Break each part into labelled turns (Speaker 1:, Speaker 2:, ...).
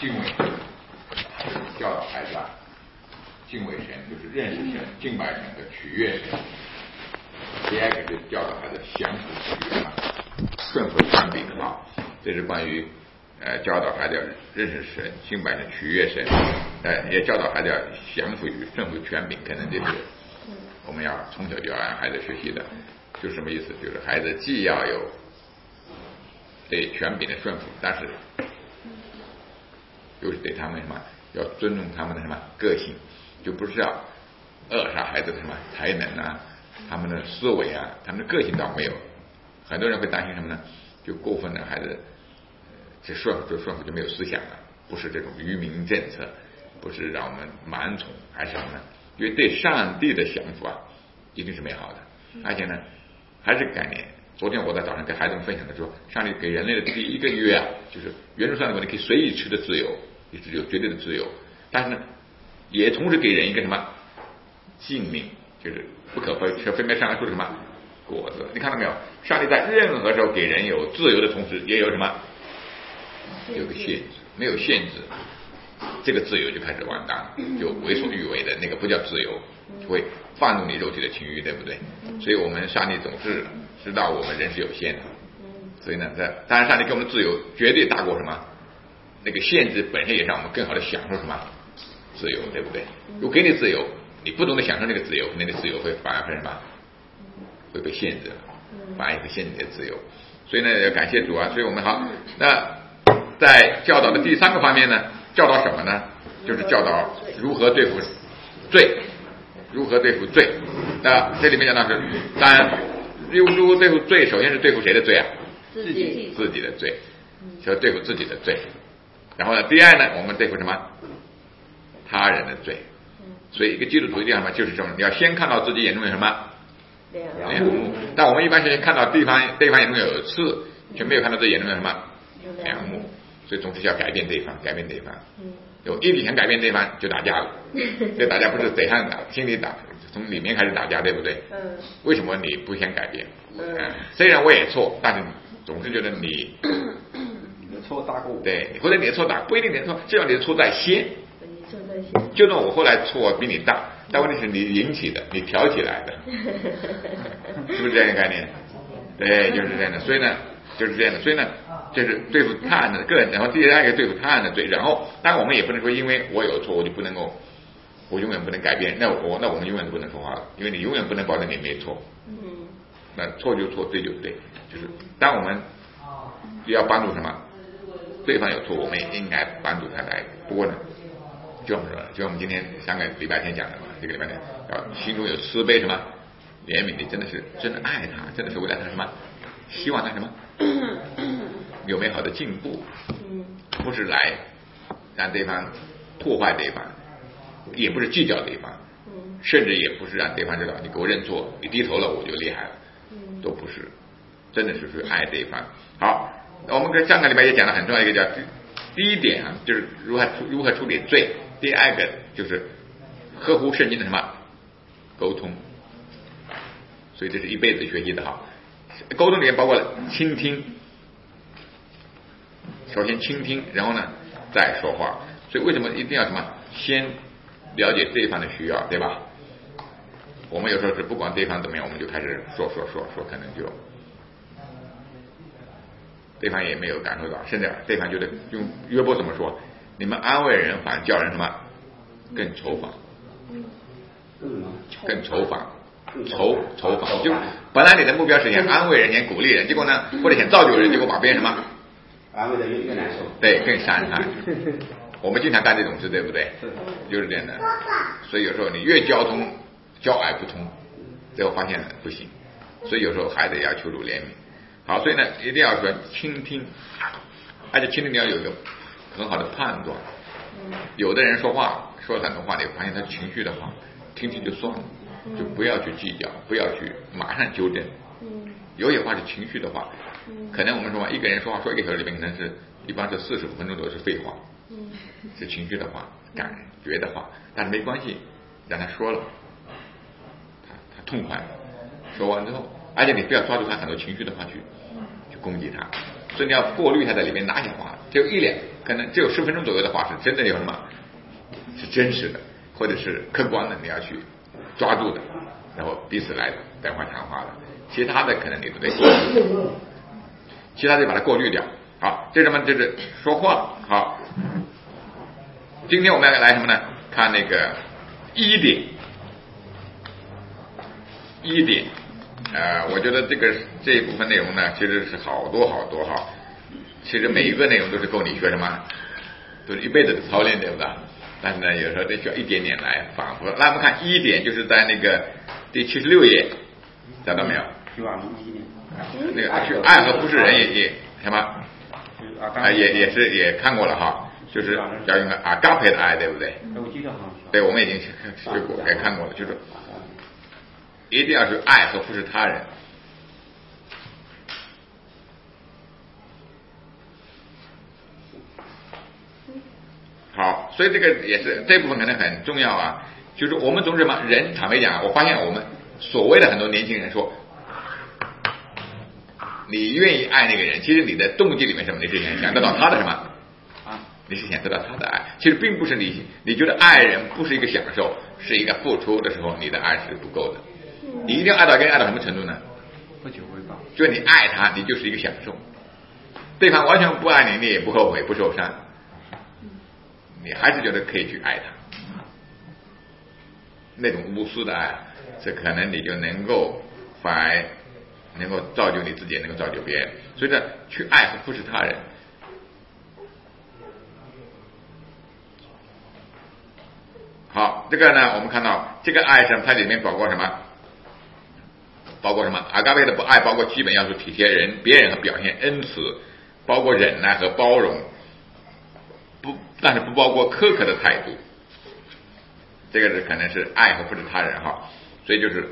Speaker 1: 敬畏神，教导孩子敬畏神，就是认识神、敬拜神和取悦神。第二个就是教导孩子降服取悦顺服权柄这是关于教导孩子要认识神、敬拜神、取悦神，也教导孩子要降服于顺服权柄，可能这是我们要从小就要让孩子学习的。就是什么意思？就是孩子既要有对权柄的顺服，但是又是对他们什么要尊重他们的什么个性，就不是要扼杀孩子的什么才能他们的思维他们的个性倒没有。很多人会担心什么呢？就过分的孩子这顺服就没有思想了，不是这种愚民政策，不是让我们蛮从，还是什么呢？因为对上帝的降服一定是美好的，而且呢还是概念。昨天我在早上跟孩子们分享的时候，上帝给人类的第一个约就是原则上你可以随意吃的自由，也是有绝对的自由，但是呢也同时给人一个什么禁令，就是不可分别善恶树的什么果子。你看到没有？上帝在任何时候给人有自由的同时，也有什么？有个限制。没有限制，这个自由就开始完蛋了，就为所欲为的那个不叫自由，就会放纵你肉体的情欲，对不对？所以我们上帝总是知道我们人是有限的，所以呢，当然上帝给我们的自由绝对大过什么那个限制本身，也让我们更好的享受什么自由，对不对？如果给你自由，你不懂得享受那个自由，那个自由反而会什么会被限制，反而也会限制你的自由。所以呢，要感谢主所以我们好，那在教导的第三个方面呢，教导什么呢？就是教导如何对付罪，如何对付罪。那这里面讲到是，当然如何对付罪，首先是对付谁的罪
Speaker 2: 自己
Speaker 1: 的罪，就对付自己的罪。然后呢，第二呢，我们对付什么？他人的罪。所以一个基督徒一定要什么？就是什么？你要先看到自己眼中有什么梁木。但我们一般是看到对方眼中有刺，却没有看到自己眼中有什么梁木。所以总是要改变对方。有一点想改变对方就打架了，这打架不是嘴上打，心里打，从里面开始打架，对不对？为什么你不先改变？虽然我也错，但是总是觉得你
Speaker 3: 的错大过我，
Speaker 1: 对，或者你的错大，不一定你的错，至少你的错在先。就算我后来错比你大，但问题是你引起的，你挑起来的，是不是这样的概念？对，就是这样的。所以呢，就是这样的。所以呢，就是对付他人的个人，然后第二个对付他人的罪。然后，当然我们也不能说，因为我有错，我就不能够，我永远不能改变。那我们永远都不能说话了，因为你永远不能保证你没错。那错就错，对就对。就是当我们要帮助什么，对方有错，我们也应该帮助他来。不过呢，就我们今天上个礼拜天讲的嘛，这个礼拜天心中有慈悲什么怜悯，你真的是真的爱他，真的是为了他什么，希望他什么有美好的进步，不是来让对方破坏对方，也不是计较对方，甚至也不是让对方知道你给我认错，你低头了我就厉害了，都不是，真的是爱对方。好，我们跟上个礼拜也讲了很重要一个叫第一点就是如何处理罪。第二个就是合乎圣经的什么沟通，所以这是一辈子学习的沟通里面包括了倾听，首先倾听，然后呢再说话。所以为什么一定要什么先了解对方的需要，对吧？我们有时候是不管对方怎么样，我们就开始说，可能就对方也没有感受到，甚至对方觉得用约伯怎么说？你们安慰人反而叫人什么更愁烦，更愁烦，愁烦。就本来你的目标是想安慰人，想鼓励人，结果呢，或者想造就人，结果把别人什么
Speaker 3: 安慰的越难受，
Speaker 1: 对，更伤害。我们经常干这种事，对不对？就是这样的。所以有时候你越交通交爱不通，最后发现不行。所以有时候还得要求助怜悯。好，所以呢，一定要说倾听，而且倾听你要有一个很好的判断。有的人说话说了很多话，你发现他情绪的话，听听就算了，就不要去计较，不要去马上纠正。有些话是情绪的话，可能我们说一个人说话说1个小时里面，可能是一般是45分钟都是废话，是情绪的话，感觉的话，但是没关系，让他说了，他痛快了，说完之后，而且你不要抓住他很多情绪的话去攻击他，所以你要过滤他在里面哪些话，只有1-2 可能只有10分钟左右的话是真的有什么是真实的，或者是客观的，你要去抓住的，然后彼此来谈话的，其他的可能你都得过滤，其他就把它过滤掉。好，这什么？就是说话。好，今天我们要来什么呢？看那个1点。我觉得这一部分内容呢，其实是好多哈。其实每一个内容都是够你学什么，都是一辈子的操练，对不对？但是呢，有时候得需要一点点来反复。来，我们看1点，就是在那个第76页，找到没有？那个去爱和不是人也什么？也看过了哈，就是要用阿嘎培的爱，对不对？对，我们已经学过，也看过了，就是一定要是爱和服侍他人。好，所以这个也是这部分可能很重要啊。就是我们总之嘛，人坦白讲，我发现我们所谓的很多年轻人说，你愿意爱那个人，其实你的动机里面什么？你是想得到他的什么？你是想得到他的爱，其实并不是你觉得爱人不是一个享受，是一个付出的时候，你的爱是不够的。你一定要爱到什么程度呢？
Speaker 3: 不求回报。
Speaker 1: 就你爱他，你就是一个享受。对方完全不爱你，你也不后悔不受伤，你还是觉得可以去爱他。那种无私的爱，这可能你就能够造就你自己，能够造就别人。所以呢，去爱和服侍他人。好，这个呢，我们看到这个爱上它里面包括什么？阿嘎贝的不爱包括基本要素：体贴别人和表现恩慈，包括忍耐和包容，但是不包括苛刻的态度。这个是可能是爱和服侍他人哈，所以就是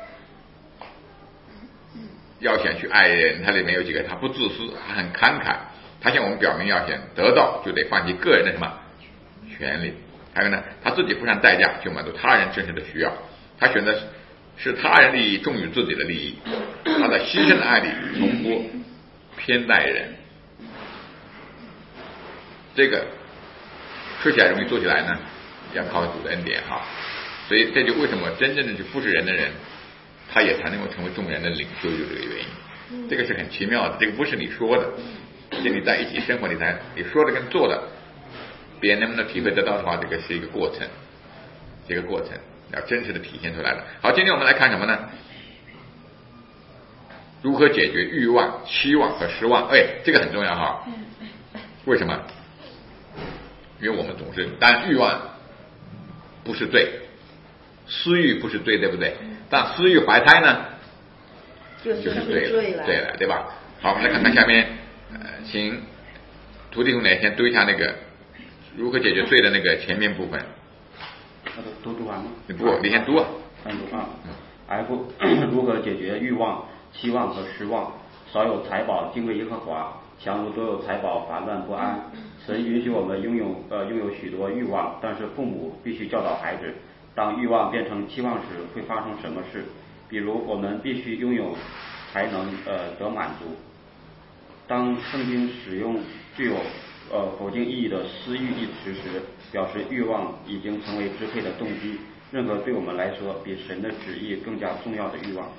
Speaker 1: 要想去爱人，它里面有几个：他不自私，他很慷慨，他向我们表明要想得到就得放弃个人的什么权利。还有呢，他自己付上代价去满足他人真实的需要，他选择是他人利益重于自己的利益，他在牺牲的爱里从不偏待人。这个说起来容易，做起来呢要靠主的恩典哈。所以这就为什么真正的去服侍人的人，他也才能够成为众人的领袖，就这个原因。这个是很奇妙的，这个不是你说的，跟你在一起生活，你说的跟做的，别人能不能体会得到的话，这个是一个过程，要真实的体现出来的。好，今天我们来看什么呢？如何解决欲望、期望和失望？这个很重要哈。为什么？因为我们总是，当然欲望不是罪，私欲不是罪，对不对？但私欲怀胎呢，就是罪了，对吧？好，我们来看看下面，请徒弟兄来先读一下那个如何解决罪的那个前面部分。
Speaker 3: 读完吗？
Speaker 1: 不，你先读啊。
Speaker 3: F 如何解决欲望、期望和失望？少有财宝敬畏耶和华，强如多有财宝烦乱不安。神允许我们拥有许多欲望，但是父母必须教导孩子，当欲望变成期望时会发生什么事。比如我们必须拥有才能得满足。当圣经使用具有否定意义的私欲一词时，表示欲望已经成为支配的动机，任何对我们来说比神的旨意更加重要的欲望。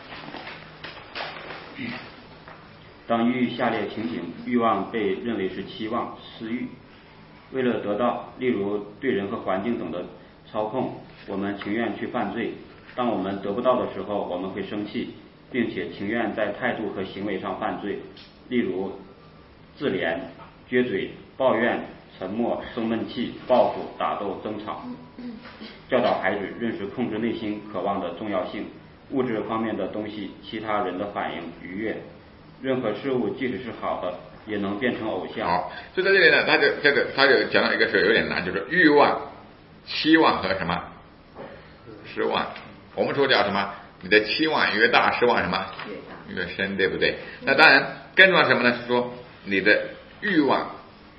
Speaker 3: 当遇下列情形，欲望被认为是期望、私欲。为了得到，例如对人和环境等的操控，我们情愿去犯罪。当我们得不到的时候，我们会生气，并且情愿在态度和行为上犯罪，例如自怜、撅嘴、抱怨、沉默、生闷气、报复、打斗、争吵。教导孩子认识控制内心渴望的重要性。物质方面的东西，其他人的反应愉悦。任何事物即使是好的，也能变成偶像。
Speaker 1: 好，所以在这里呢，他就讲到一个事有点难，就是欲望、期望和什么失望。我们说叫什么？你的期望越大，失望什么越深，对不对？那当然，更重要什么呢？是说你的欲望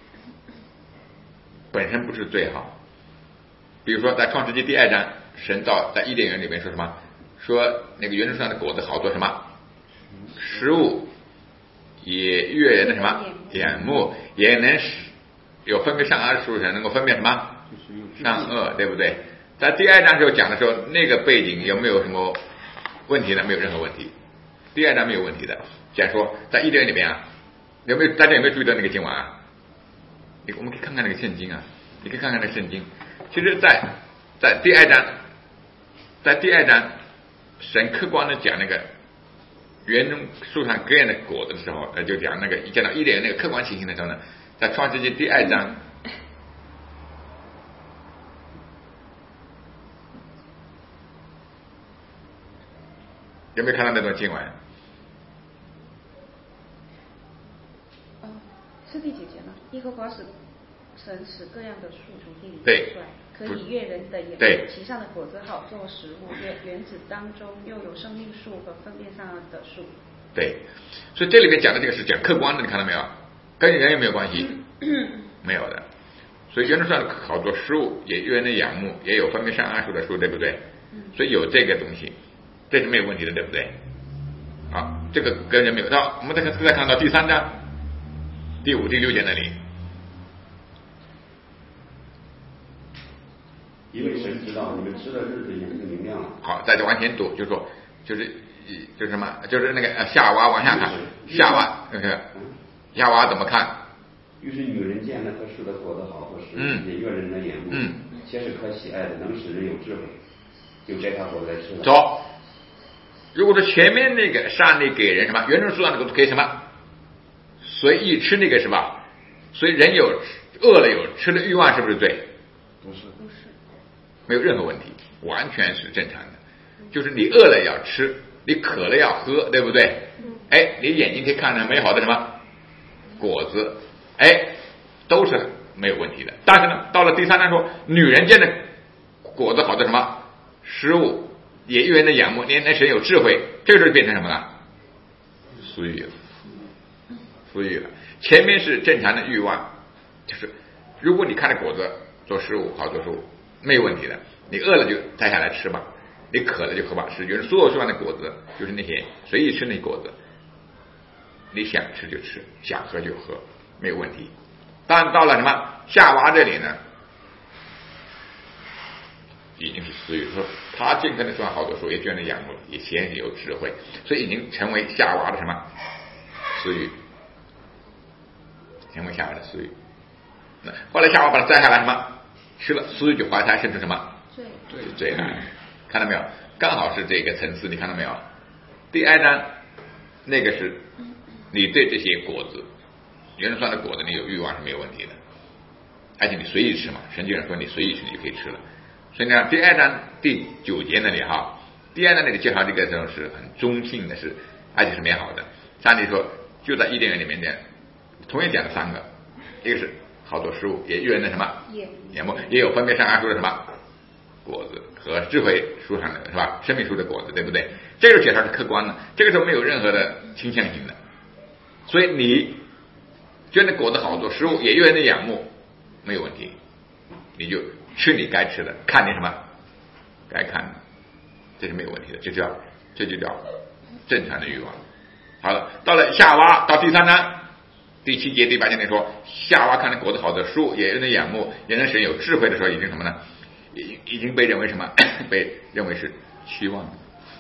Speaker 1: 本身不是最好。比如说，在创世纪第2章，神在伊甸园里面说什么？说那个园树上的果子好做什么？食物，也悦人的什么眼目，也能有分别善恶的术才能够分辨什么善恶，对不对？在第二章时候讲的时候，那个背景有没有什么问题呢？没有任何问题。第二章没有问题的。讲说在伊甸园里边啊，大家有没有注意到那个经文啊？我们可以看看那个圣经啊，你可以看看那个圣经。其实在第二章，神客观的讲那个园中树上各样的果子的时候，就讲那个见到伊甸园那个客观情形的时候呢，在创世纪第2章。有没有看到那段经文？
Speaker 2: 是第几节呢？耶和华神使各样的树从地里
Speaker 1: 对
Speaker 2: 出来，可以悦人的眼
Speaker 1: 对，
Speaker 2: 其上的果子好做食物，园子当中又有生命树和分辨善恶的树。
Speaker 1: 对，所以这里面讲的这个是讲客观的，你看到没有？跟人有没有关系？没有的。所以园中上好多食物，也悦人的仰慕，也有分辨善恶树的树，对不对？所以有这个东西，这是没有问题的，对不对？啊，这个跟人没有。到我们再看到第3章第5、第6节那里。
Speaker 3: 因为神知道你们吃的日子已经明亮了。
Speaker 1: 好，再往前读，就是什么？就是那个夏娃往下看，夏娃怎么看？
Speaker 3: 于是女人见那棵树的果子好做食物，也悦人的眼目，且是可喜爱的，能使人有智慧，就摘它果子来吃了。
Speaker 1: 走。如果说前面那个上帝给人什么园中树上的果子可以什么随意吃那个是吧？所以人有饿了有吃的欲望，是不是罪？
Speaker 3: 不是，
Speaker 1: 没有任何问题，完全是正常的。就是你饿了要吃，你渴了要喝，对不对？哎，你眼睛可以看到美好的什么果子，哎，都是没有问题的。但是呢，到了第3章说，女人见的果子好的什么食物，也悦人的仰慕，那神有智慧，这个时候变成什么了？私欲了。前面是正常的欲望，就是如果你看着果子做食物好做食物没有问题的，你饿了就摘下来吃吧，你渴了就喝吧。是就是所有树上的果子，就是那些随意吃那果子，你想吃就吃，想喝就喝，没有问题。但到了什么夏娃这里呢，已经是私欲，说他见看的树上好多树，也觉得仰慕，也显有智慧，所以已经成为夏娃的什么私欲，成为夏娃的私欲。那后来夏娃把它摘下来什么吃了，私欲就怀胎生出什么罪来，看到没有？刚好是这个层次，你看到没有？第2章那个是你对这些果子园中上的果子你有欲望是没有问题的，而且你随意吃嘛，神经上说你随意吃你就可以吃了。所以呢，第2章第9节那里哈，第2章那里介绍这个时候是很中性的，是而且是美好的。上帝说就在伊甸园里面的，同样讲了3个，一个是好多食物，也悦人的什么眼目，也有分别善恶树的什么果子和智慧树上的是吧？生命树的果子，对不对？这个介绍是客观的，这个时候没有任何的倾向性的。所以你觉得果子好做食物，也悦人的仰慕，没有问题，你就吃你该吃的，看你什么该看的，这是没有问题的，这就叫正常的欲望。好了，到了夏娃，到第3章第7节第8节里说，夏娃看着果子好的树，也人的仰慕，也人神有智慧的时候，已经什么呢？已经被认为什么？被认为是期望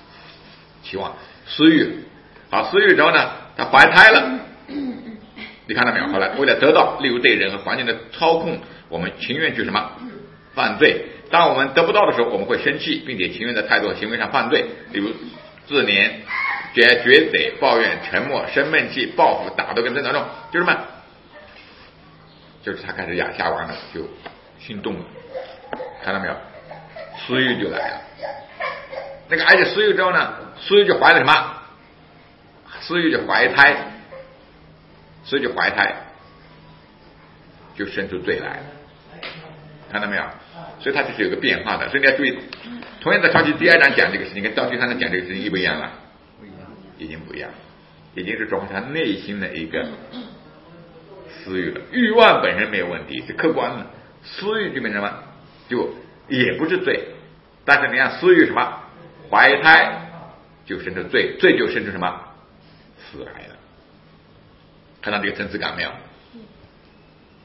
Speaker 1: 私欲。好，私欲之后呢，他怀胎了，你看到没有？后来为了得到，例如对人和环境的操控，我们情愿去什么犯罪？当我们得不到的时候，我们会生气，并且情愿在态度和行为上犯罪，例如自怜、绝嘴、抱怨、沉默、生闷气、报复、打斗跟争吵中，就什么？就是他开始夏娃呢就心动了，看到没有？私欲就来了。那个而且私欲之后呢，私欲就怀了什么？私欲就怀胎，就生出罪来了，看到没有？所以它就是有个变化的，所以你要注意。同样在创世第2章讲这个事情，跟到第3章讲这个事情一不一样了？已经不一样，已经是转化他内心的一个私欲了。欲望本身没有问题，是客观的，私欲就变成什么？就也不是罪，但是你看私欲什么？怀胎就生出罪，罪就生出什么？死来了。看到这个层次感没有？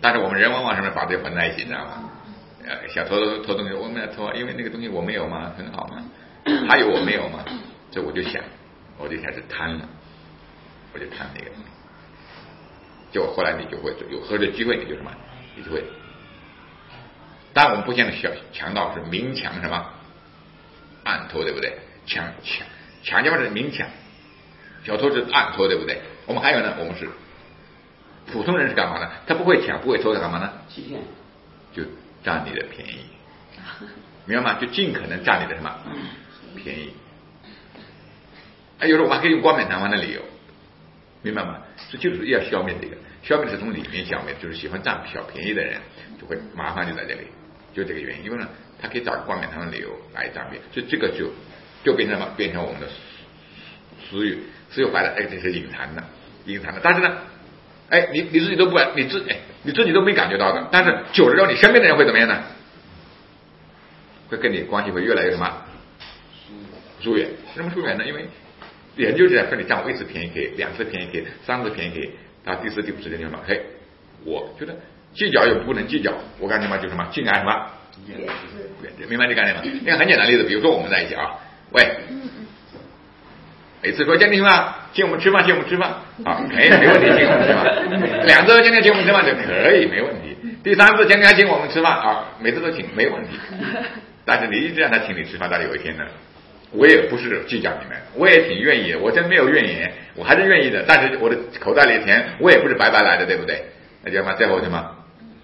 Speaker 1: 但是我们人往往什么把这混在一起，你知道吗？想偷东西，我们要偷，因为那个东西我没有吗？很好吗？他有我没有吗？所以我就想是贪了，我就贪那个。结果后来你就会有合适的机会，你就什么，你就会。当然我们不见得强盗是明抢什么暗偷，对不对？抢劫是明抢，小偷是暗偷，对不对？我们还有呢，我们是普通人是干嘛呢？他不会抢不会偷，是干嘛呢？
Speaker 3: 欺骗，
Speaker 1: 就占你的便宜，明白吗？就尽可能占你的什么便宜。有时候我们还可以用冠冕堂皇的理由，明白吗？这就是要消灭这个，消灭是从里面消灭，就是喜欢占小便宜的人就会麻烦就在这里，就这个原因。因为呢，他可以找个冠冕堂皇的理由来占便宜，所以这个就变成什么？变成我们的私欲怀了，这是隐藏的。但是呢，你自己都不你自己都没感觉到的，但是久了之后，你身边的人会怎么样呢？会跟你关系会越来越什么疏远？为什么疏远呢？因为人就是在说你占我一次便宜可以，2次便宜可以，3次便宜可以，到第4、第5次就什么？我觉得计较又不能计较，我感觉嘛就什么敬爱什么远志，明白这概念吗？一个很简单的例子，比如说我们在一起啊，喂，每次说江弟兄啊，请我们吃饭啊，可以没问题，请我们吃饭。2次今天请我们吃饭就可以没问题。第3次今天请我们吃饭啊，每次都请没问题。但是你一直让他请你吃饭，到底有一天呢？我也不是计较你们，我也挺愿意的，我真没有怨言，我还是愿意的。但是我的口袋里的钱，我也不是白白来的，对不对？那叫什么？最后什么？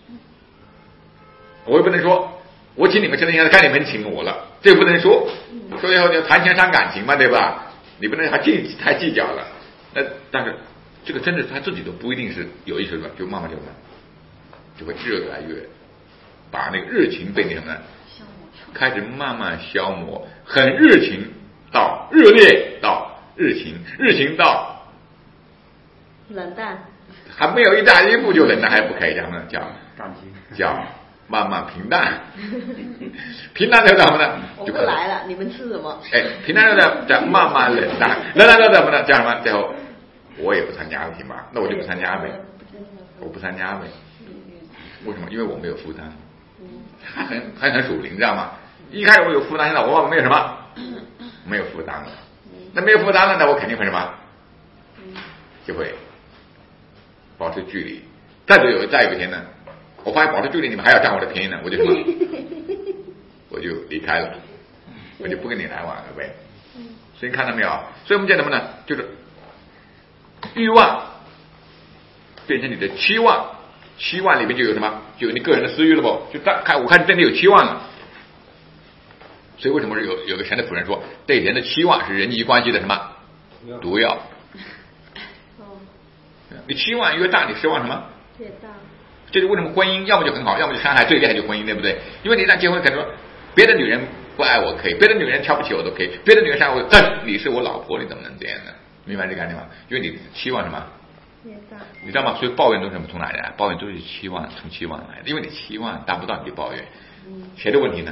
Speaker 1: 我也不能说，我请你们吃的应该该你们请我了，这不能说。说以后就谈钱伤感情嘛，对吧？你不能还太计较了。但是这个真的他自己都不一定是有意识的，就慢慢就会越来越把那个热情被那什么呢？开始慢慢消磨，很热情到热烈到热情到
Speaker 2: 冷淡，
Speaker 1: 还没有一大一步就冷淡，还不可以这样的叫慢慢平淡，平淡就怎么呢？
Speaker 2: 我不来了，你们吃什么？
Speaker 1: 平淡就叫慢慢冷淡，冷淡就怎么呢？叫什么？最后我也不参加了，行吧？那我就不参加呗，我不参加呗。为什么？因为我没有负担。还很属灵，你知道吗？一开始我有负担，现在我没有什么，没有负担了。那没有负担了，那我肯定会什么？就会保持距离。再有一天呢，我发现保持距离，你们还要占我的便宜呢，我就什么？我就离开了，我就不跟你来往了呗。所以你看到没有？所以我们讲什么呢？就是欲望变成你的期望。期望里面就有什么？就有你个人的私欲了不？我看真的有期望了。所以为什么有个神的仆人说，对人的期望是人际关系的什么毒药？你期望越大，你失望什么
Speaker 2: 越大？
Speaker 1: 这就为什么婚姻要么就很好，要么就伤害最厉害就婚姻，对不对？因为你一旦结婚，可能说别的女人不爱我可以，别的女人瞧不起我都可以，别的女人伤害我，但你是我老婆，你怎么能这样呢？明白这个概念吗？因为你期望什么？你知道吗？所以抱怨都是什么？从哪来？抱怨都是从期望来的，因为你期望达不到，你就抱怨。谁的问题呢？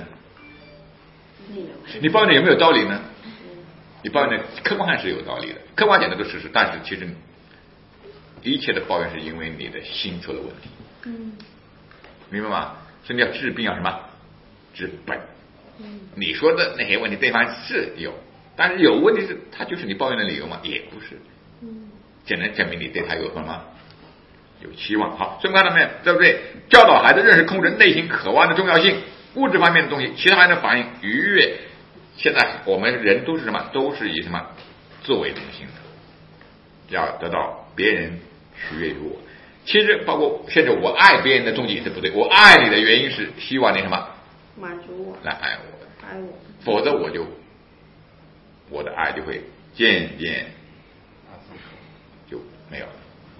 Speaker 1: 你抱怨的有没有道理呢？你抱怨的客观上是有道理的，客观讲的都是事实，但是其实一切的抱怨是因为你的心出了问题。明白吗？所以你要治病要什么？治本。你说的那些问题，对方是有，但是有问题是，他就是你抱怨的理由吗？也不是。只能证明你对他有什么有期望。好，所以我们看到没有，对不对？教导孩子认识控制内心渴望的重要性，物质方面的东西，其他还能反映愉悦。现在我们人都是什么？都是以什么自为中心的，要得到别人取悦于我。其实包括甚至我爱别人的动机是不对，我爱你的原因是希望你什么
Speaker 2: 满足我，
Speaker 1: 来爱我，否则我的爱就会渐渐就没有了，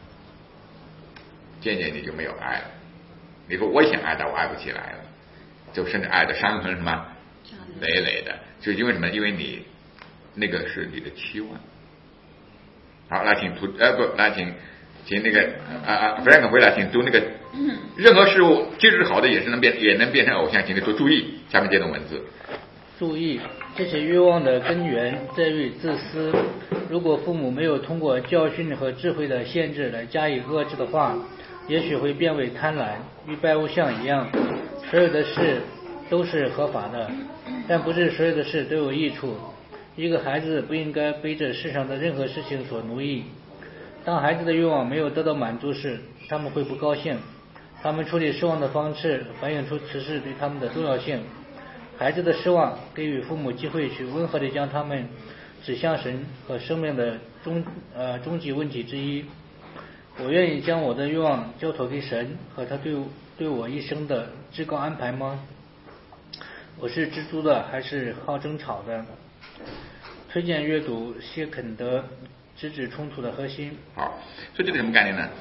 Speaker 1: 渐渐你就没有爱了。你说我想爱，但我爱不起来了，就甚至爱的伤痕什么累累的，就是因为什么？因为你那个是你的期望。好，来请那个Frank 回来，请读那个任何事物即使好的也能变成偶像，请你说注意下面这段文字。
Speaker 4: 注意，这些欲望的根源在于自私。如果父母没有通过教训和智慧的限制来加以遏制的话， 也许会变为贪婪，与拜偶像一样。所有的事都是合法的，但不是所有的事都有益处。一个孩子不应该背着世上的任何事情所奴役。当孩子的愿望没有得到满足时，他们会不高兴。他们处理失望的方式反映出此事对他们的重要性。孩子的失望给予父母机会去温和地将他们指向神和生命的终极问题之一。我愿意将我的愿望交托给神和他对我一生的至高安排吗？我是知足的还是好争吵的？推荐阅读谢肯德《直指冲突的核心》。
Speaker 1: 好，所以这个什么概念呢？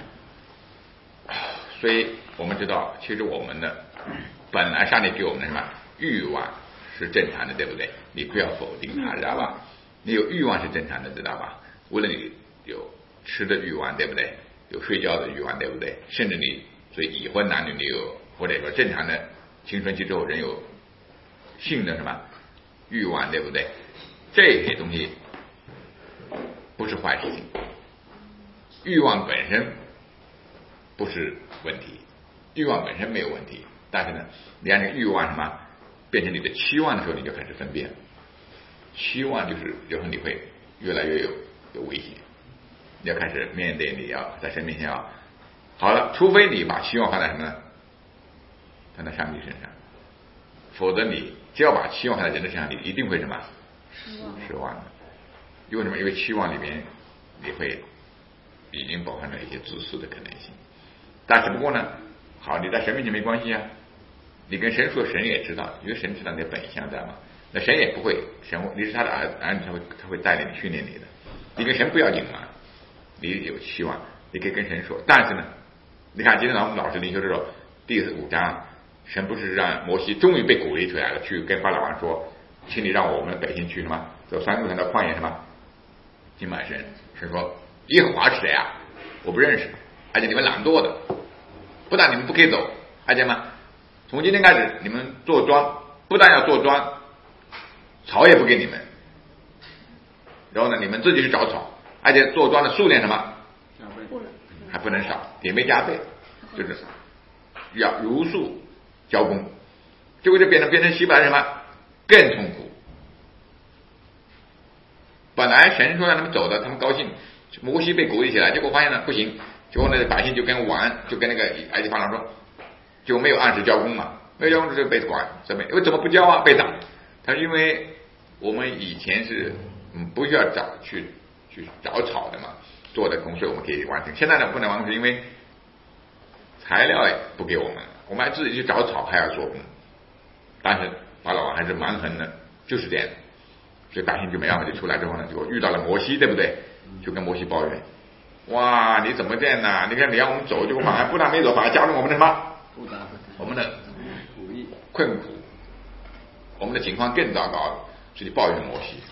Speaker 1: 所以我们知道，其实我们的本来上帝给我们的什么欲望是正常的，对不对？你不要否定它，知道吧？你有欲望是正常的，知道吧？无论你有吃的欲望，对不对？有睡觉的欲望，对不对？甚至你所以已婚男女，你有或者说正常的青春期之后人有性的什么欲望，对不对？这些东西不是坏事情，欲望本身不是问题，欲望本身没有问题，但是呢，你让这个欲望什么变成你的期望的时候，你就开始分辨。期望就是有时候你会越来越有危险，你要开始面对，你要在神面前要好了，除非你把期望放在什么呢？放在上帝身上，否则你只要把期望放在人的身上，你一定会什么失望的。因为什么？因为期望里面你会已经包含了一些自私的可能性。但只不过呢，好，你在神面前没关系啊，你跟神说，神也知道，因为神知道你的本相在嘛。那神也不会，神你是他的儿子，他会带领你训练你的。你跟神不要隐瞒，你有期望，你可以跟神说。但是呢，你看今天我们老师灵修的时候，第5章，神不是让摩西终于被鼓励出来了，去跟法老王说，请你让我们百姓去什么走山路上到旷野什么敬拜神。神说耶和华是谁啊？我不认识，而且你们懒惰的，不但你们不可以走，而且嘛，从今天开始你们坐庄，不但要坐庄，草也不给你们，然后呢，你们自己去找草，而且坐庄的数量什么还不能少，点倍加倍，就是要如数交工，结果就变成希伯来什么更痛苦。本来神说让他们走的，他们高兴，摩西被鼓励起来，结果发现呢不行，结果呢百姓就跟那个埃及法老说，就没有按时交工嘛，没有交工就被管，怎么不交啊？被打。他说因为我们以前是不需要去找草的嘛，做的工，所以我们可以完成。现在呢不能完成，是因为材料也不给我们，我们还自己去找草，还要做工。但是法老王还是蛮横的，就是这样。所以百姓就没办法，就出来之后呢，就遇到了摩西，对不对？就跟摩西抱怨，哇，你怎么这样呢？你看你让我们走，结果反而不但没走，反而加重我们的什么？我们的困苦，我们的情况更糟糕了，所以抱怨摩西。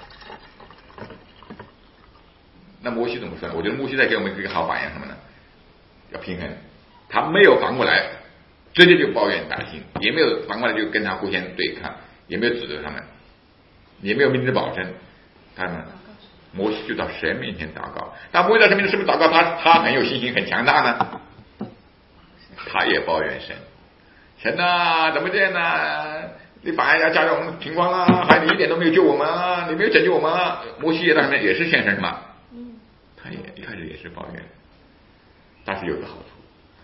Speaker 1: 那摩西怎么说呢？我觉得摩西在给我们一个好榜样，什么呢？要平衡，他没有反过来直接就抱怨百姓，也没有反过来就跟他互相对抗，也没有指责他们，也没有明知保证，他们摩西就到神面前祷告。但摩西在神面前是不是祷告他很有信心很强大呢？他也抱怨神，神啊，怎么这样呢？你反而要加上我们平光啊，还你一点都没有救我们啊，你没有拯救我们啊。摩西也在上面也是献神什么？他也一开始也是抱怨，但是有个好处，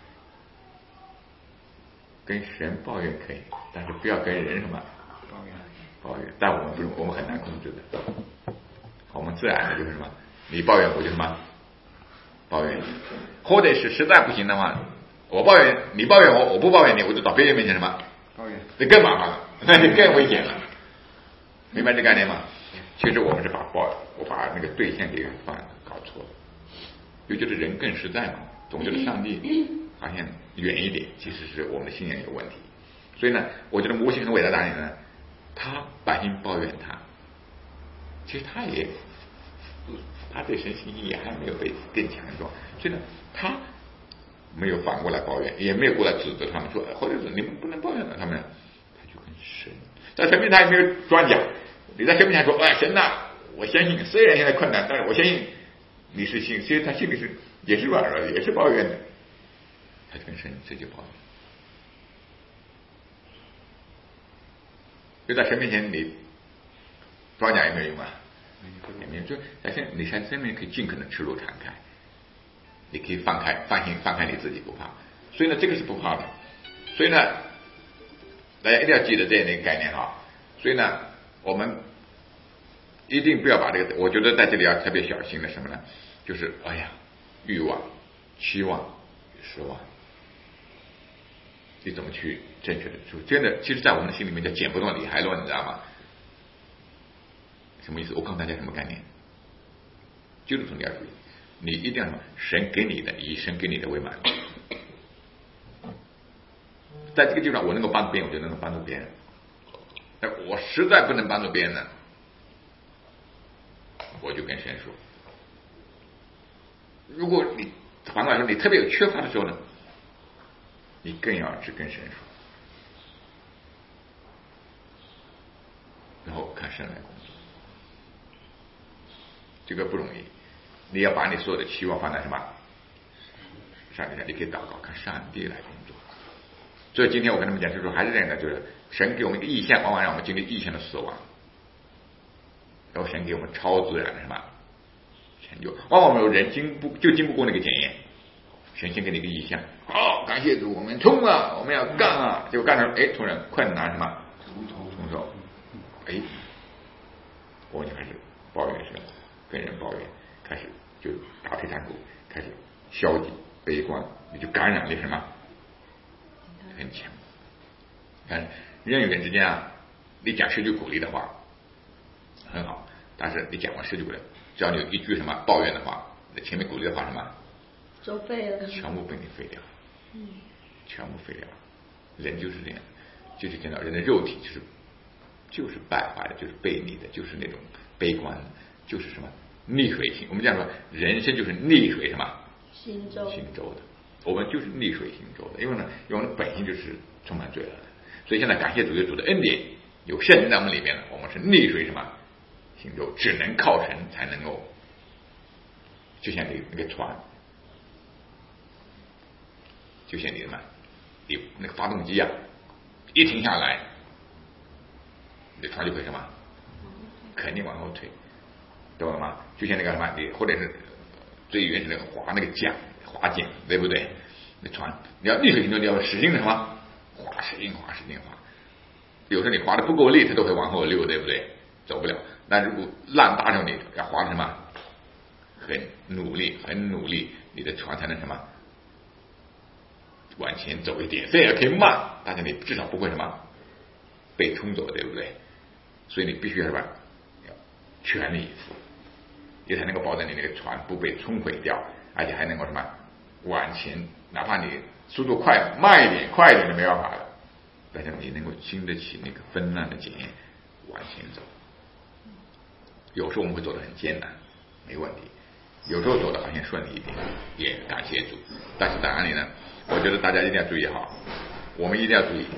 Speaker 1: 跟神抱怨可以，但是不要跟人什么抱怨，但我们很难控制的。我们自然的就是什么，你抱怨我就什么抱怨你，或者是实在不行的话，我抱怨你抱怨我不抱怨你，我就到别人面前什么抱怨，这更麻烦了，那就更危险了。明白这概念吗？其实我们是我把那个对象给搞错了，又觉得人更实在嘛，总觉得上帝好像远一点，其实是我们的信仰有问题。所以呢，我觉得摩西很伟大，哪里呢？他百姓抱怨他，其实他对神信心也还没有被更强壮，所以呢，他没有反过来抱怨，也没有过来指责他们说，或者是你们不能抱怨了他们，他就跟神在神面前他也没有装假，你在神面前说，哎，神呐，我相信，虽然现在困难，但是我相信你是信，其实他心里也是软弱的，也是抱怨的。 他就跟神直接抱怨。就在神面前你装假有没有用啊？也没有，就在你在神面前可以尽可能赤裸敞开，你可以放开你自己，不怕。所以呢，这个是不怕的。所以呢，大家一定要记得这样的一个概念哈。所以呢，我们一定不要把这个，我觉得在这里要特别小心的什么呢？就是欲望、期望、失望，你怎么去正确的处？真的，其实在我们的心里面叫剪不断理还乱，你知道吗？什么意思？我告诉大家什么概念？基督徒你要注意，你一定要神给你的以神给你的为满足。在这个地方，我能够帮助别人，我就能够帮助别人。我实在不能帮助别人呢，我就跟神说。如果你反过来说，你特别有缺乏的时候呢，你更要去跟神说，然后看神来工作。这个不容易，你要把你所有的期望放在什么？上帝上，你可以祷告，看上帝来工作。所以今天我跟他们讲，就是说还是这样的，就是神给我们一个意象，往往让我们经历意象的死亡，然后神给我们超自然的什么成就，往往我们人经不过那个检验。神先给你一个意象，好，感谢主，我们冲啊，我们要干啊，结果干了，突然困难什么重手，我就开始抱怨神，跟人抱怨，开始就打退堂鼓，开始消极悲观，你就感染力什么很强。但人与人之间啊，你讲10句鼓励的话很好，但是你讲完10句鼓励，只要你有一句什么抱怨的话，你前面鼓励的话什么
Speaker 2: 就废了，
Speaker 1: 全部被你废掉，全部废掉。人就是这样，就是见到人的肉体就是败坏的，就是悖逆的，就是那种悲观的，就是什么逆水行。我们这样说，人生就是逆水什么行舟的，我们就是逆水行舟的。因为呢，我们的本性就是充满罪恶的，所以现在感谢主有主的恩典，有圣灵在我们里面呢，我们是逆水什么行舟，只能靠神才能够，就像那个船。就像你那个发动机啊，一停下来，你的船就会什么，肯定往后退，懂了吗？就像那个什么，你或者是最原始那个划桨，对不对？那船你要逆水行舟，你要使劲的什么，使劲划。有时候你划的不够力，它都会往后溜，对不对？走不了。那如果浪大时候，你要划的什么，很努力，你的船才能什么。往前走一点，虽然可以慢，但是你至少不会什么被冲走，对不对？所以你必须要全力以赴，也才能够保证你那个船不被冲毁掉，而且还能够什么往前，哪怕你速度慢一点、快一点都没办法了，但是你能够经得起那个风浪的检验，往前走。有时候我们会走得很艰难，没问题；有时候走得好像顺利一点，也感谢主。但是在哪里呢？我觉得大家一定要注意好，我们一定要注意，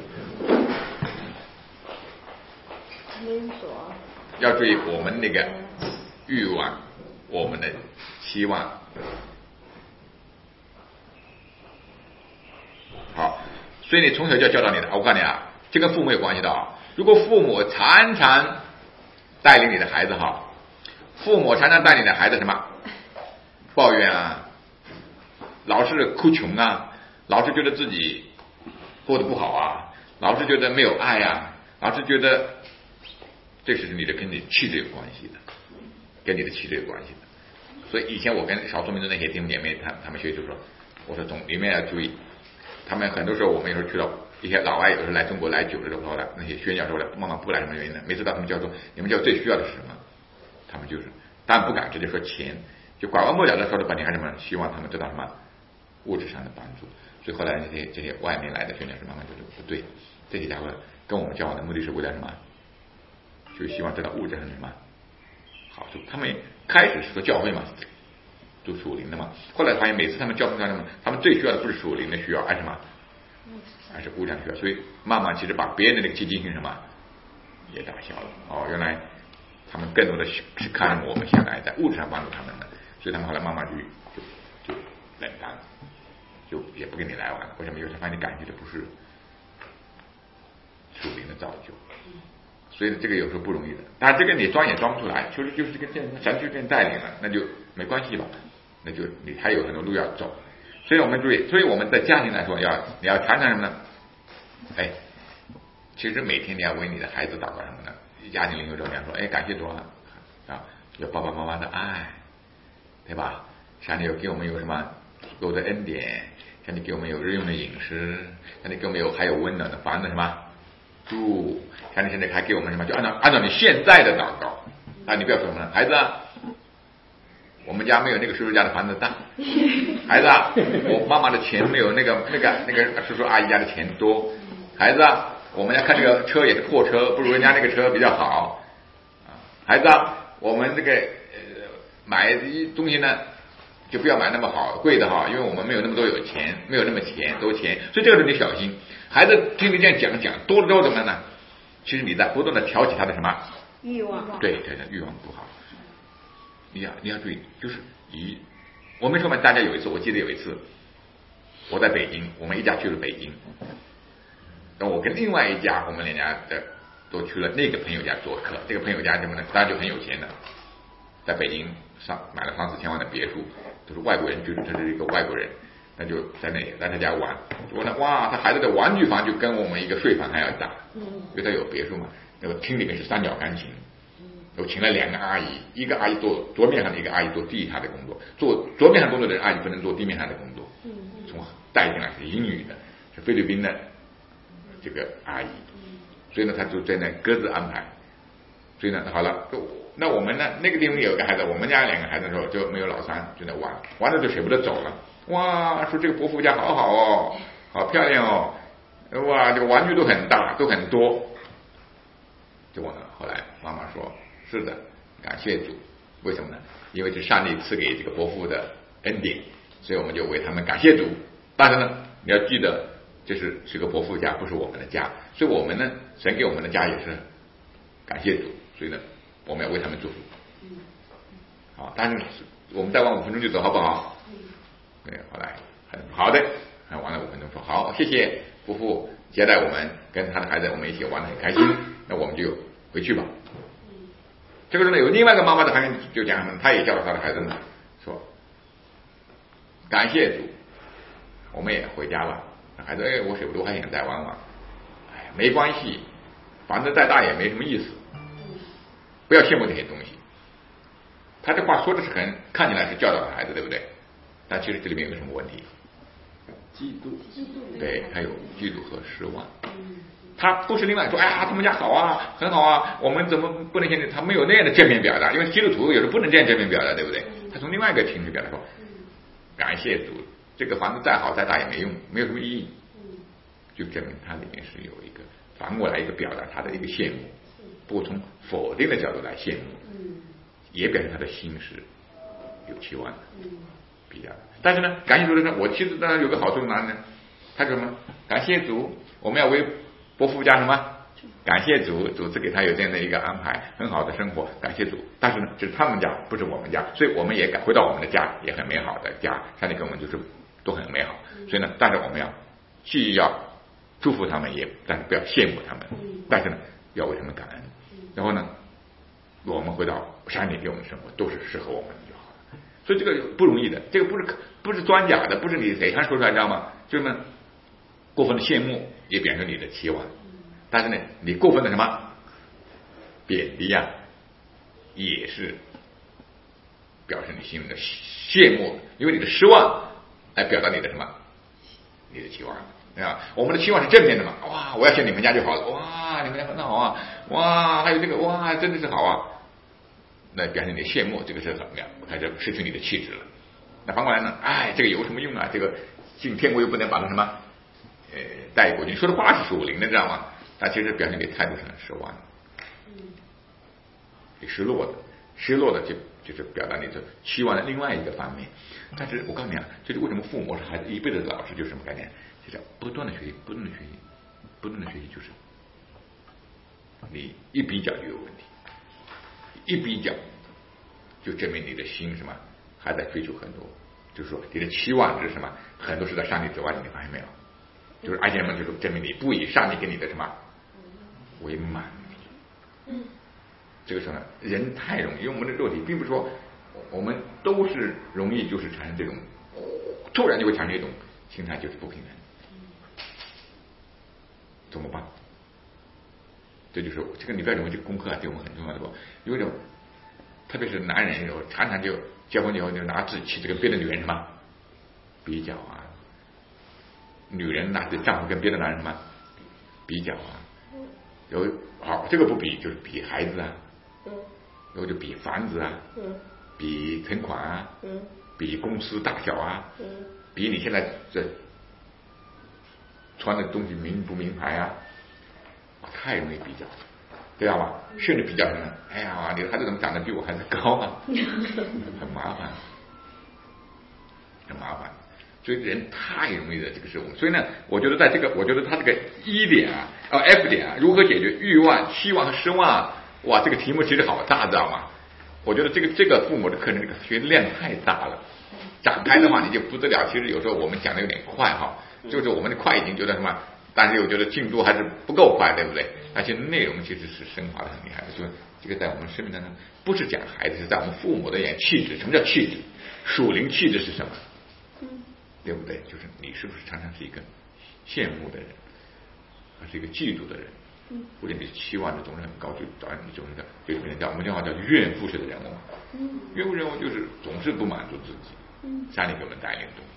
Speaker 1: 要注意我们那个欲望，我们的期望。好，所以你从小就要教导你的。我告诉你啊，这跟父母有关系的啊。如果父母常常带领你的孩子带领的孩子什么抱怨啊，老是哭穷啊，老是觉得自己过得不好啊，老是觉得没有爱啊，老是觉得这是你的跟你气质有关系的，跟你的气质有关系的。所以以前我跟少数民族那些弟兄姐妹他们学就说，我说从里面要注意，他们很多时候我们有时候去到一些老外，有时候来中国来久了之后呢，那些宣教授来慢慢不来什么原因呢？每次到他们教说，你们教最需要的是什么？他们就是当然不敢直接说钱，就拐弯抹角的说了半天，还是什么希望他们得到什么物质上的帮助。所以后来这些外面来的宣教士慢慢就不对，这些家伙跟我们交往的目的是为了什么？就是希望得到物质上的什么好处。他们开始是说教会嘛，都属灵的嘛，后来发现每次他们教会上他们最需要的不是属灵的需要，而是什么？而是物质上的需要。所以慢慢其实把别人的那个积极性什么也打消了。原来他们更多的是看我们现在在物质上帮助他们的，所以他们后来慢慢就冷淡了。 就也不跟你来往了。为什么？因为他发现你感谢的不是属灵的造就。所以这个有时候不容易的，当然这个你装也装不出来，就是这个神就给你带领了，那就没关系吧，那就你还有很多路要走。所以我们注意，所以我们在家庭来说你要常常什么呢？其实每天你要为你的孩子祷告什么呢？家庭领袖这样说，感谢主啊，有爸爸妈妈的爱，对吧？上帝给我们有什么多的恩典，上帝给我们有日用的饮食，上帝给我们还有温暖的房子什么住，上帝现在还给我们什么？就按照你现在的祷告啊，你不要说什么孩子啊，我们家没有那个叔叔家的房子大，孩子啊，我妈妈的钱没有那个叔叔阿姨家的钱多，孩子啊，我们家看这个车也是破车，不如人家那个车比较好孩子啊，我们这个买东西呢就不要买那么好贵的因为我们没有那么多钱，没有那么多钱，所以这个你小心。孩子听你这样讲多了之后怎么呢？其实你在不断的挑起他的什么
Speaker 2: 欲望？
Speaker 1: 对，欲望不好。你要注意，就是我没说嘛，大家有一次，我记得有一次我在北京，我们一家去了北京，然后我跟另外一家，我们两家都去了那个朋友家做客。这个朋友家怎么呢？当然就很有钱的，在北京买了3-4千万的别墅，都是外国人居住，他是一个外国人，那就在那里在他家玩。我呢，哇，他孩子的玩具房就跟我们一个睡房还要大，因为他有别墅嘛。那个厅里面是3角钢琴，我请了2个阿姨，一个阿姨做桌面上的，一个阿姨做地下的工作。做桌面上工作的人，阿姨不能做地面上的工作。从带进来是英语的，是菲律宾的这个阿姨，所以呢，他就在那各自安排。所以呢，好了，那我们呢，那个地方有一个孩子，我们家2个孩子的时候就没有老三，就在玩了就舍不得走了。哇，说这个伯父家好好哦，好漂亮哦，哇，这个玩具都很大，都很多。结果呢，后来妈妈说，是的，感谢主。为什么呢？因为是上帝赐给这个伯父的恩典，所以我们就为他们感谢主。但是呢，你要记得，这是个伯父家，不是我们的家，所以我们呢，神给我们的家也是感谢主，所以呢，我们要为他们祝福。好，但是我们再玩5分钟就走，好不好？对，后来好的，玩了5分钟，说好，谢谢伯父接待我们，跟他的孩子我们一起玩得很开心，那我们就回去吧。这个时候呢，有另外一个妈妈的孩子就讲什么，他也叫了他的孩子们说，感谢主，我们也回家了。孩子，我舍不得，我还想再玩玩。没关系，房子再大也没什么意思，不要羡慕这些东西。他这话说的是看起来是教导孩子，对不对？但其实这里面有什么问题？
Speaker 3: 嫉妒，
Speaker 1: 对，还有嫉妒和失望。他不是另外说，他们家好啊，很好啊，我们怎么不能现在？他没有那样的正面表达，因为基督徒有时候不能这样正面表达，对不对？他从另外一个情绪表达说，感谢主，这个房子再好再大也没用，没有什么意义，就证明它里面是有一个反过来一个表达他的一个羡慕，不过从否定的角度来羡慕，也表示他的心是有期望的，比较。但是呢，感谢主的时候，我妻子当然有个好处哪里呢？他说什么？感谢主，我们要为伯父家什么？感谢主，主赐给他有这样的一个安排，很好的生活，感谢主。但是呢，这是他们家，不是我们家，所以我们也回到我们的家，也很美好的家，上帝跟我们就是都很美好。所以呢，但是我们要既要祝福他们，但是不要羡慕他们，但是呢，要为他们感恩。然后呢，我们回到上帝给我们的生活，都是适合我们的就好了。所以这个不容易的，这个不是装假的，不是你谁看说出来，知道吗？就是呢，过分的羡慕也表示你的期望，但是呢，你过分的什么贬低也是表示你心里的羡慕，因为你的失望来表达你的什么，你的期望啊。我们的期望是正面的嘛，哇，我要像你们家就好了，哇，你们家很好啊，哇，还有这个，哇，真的是好啊。那表现你的羡慕，这个是怎么样？开始失去你的气质了。那反过来呢？这个有什么用啊？这个进天国又不能把它什么带过去。你说的话是属灵的，知道吗？但其实表现你态度是很失望的，你失落的就是表达你的期望的另外一个方面。但是我告诉你就是为什么父母是孩子一辈子的老师，就是什么概念？就是不断的学习，不断的学习，不断的学习，就是你一比较就有问题，一比较就证明你的心什么还在追求很多， 就是说你的期望是什么，很多是在上帝之外的，你发现没有？就是爱情们就是证明你不以上帝给你的什么为满足。这个时候呢，人太容易，因为我们的肉体并不是说我们都是容易就是产生这种，突然就会产生一种心态，就是不平衡，怎么办？这就是这个你不要认为这个功课对我们很重要的吧？有一种，特别是男人有常常就结婚以后就拿自己妻子跟别的女人什么比较啊，女人拿自己丈夫跟别的男人什么比较啊，有好这个不比就是比孩子啊，然后就比房子啊，比存款啊，比公司大小啊，比你现在这穿的东西名不名牌啊，太容易比较，对吧？甚至比较什么？哎呀，你的孩子怎么长得比我孩子高啊？很麻烦，很麻烦。所以人太容易的这个事物。所以呢，我觉得在这个，我觉得他这个E点啊，F 点啊，如何解决欲望、期望和失望？哇，这个题目其实好大，知道吗？我觉得这个父母的课程这个学量太大了，展开的话你就不得了。其实有时候我们讲的有点快哈，就是我们的快已经觉得什么，但是我觉得进度还是不够快，对不对？而且内容其实是升华的很厉害的。就这个在我们生命当中，不是讲孩子，是在我们父母的眼气质。什么叫气质？属灵气质是什么？对不对？就是你是不是常常是一个羡慕的人，还是一个嫉妒的人？或者你期望的总是很高，就导致你总是对别人叫我们这话叫怨妇式的人物。怨妇人物就是总是不满足自己，上帝给我们带领的东西。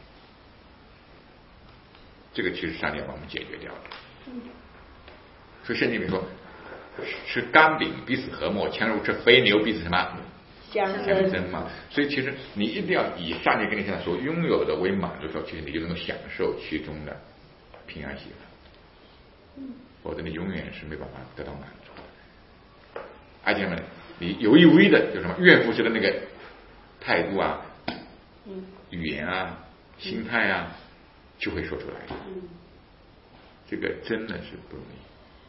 Speaker 1: 这个其实上帝要把我们解决掉的。所以圣经里说，吃干饼必死和睦，强如吃肥牛必死什么？相争嘛。所以其实你一定要以上帝跟你现在所拥有的为满足的时候，其实你就能够享受其中的平安喜乐。否则你永远是没办法得到满足的。而且呢，你有意无意的就什么怨妇式的那个态度啊、语言啊、心态啊，就会说出来的。这个真的是不容易，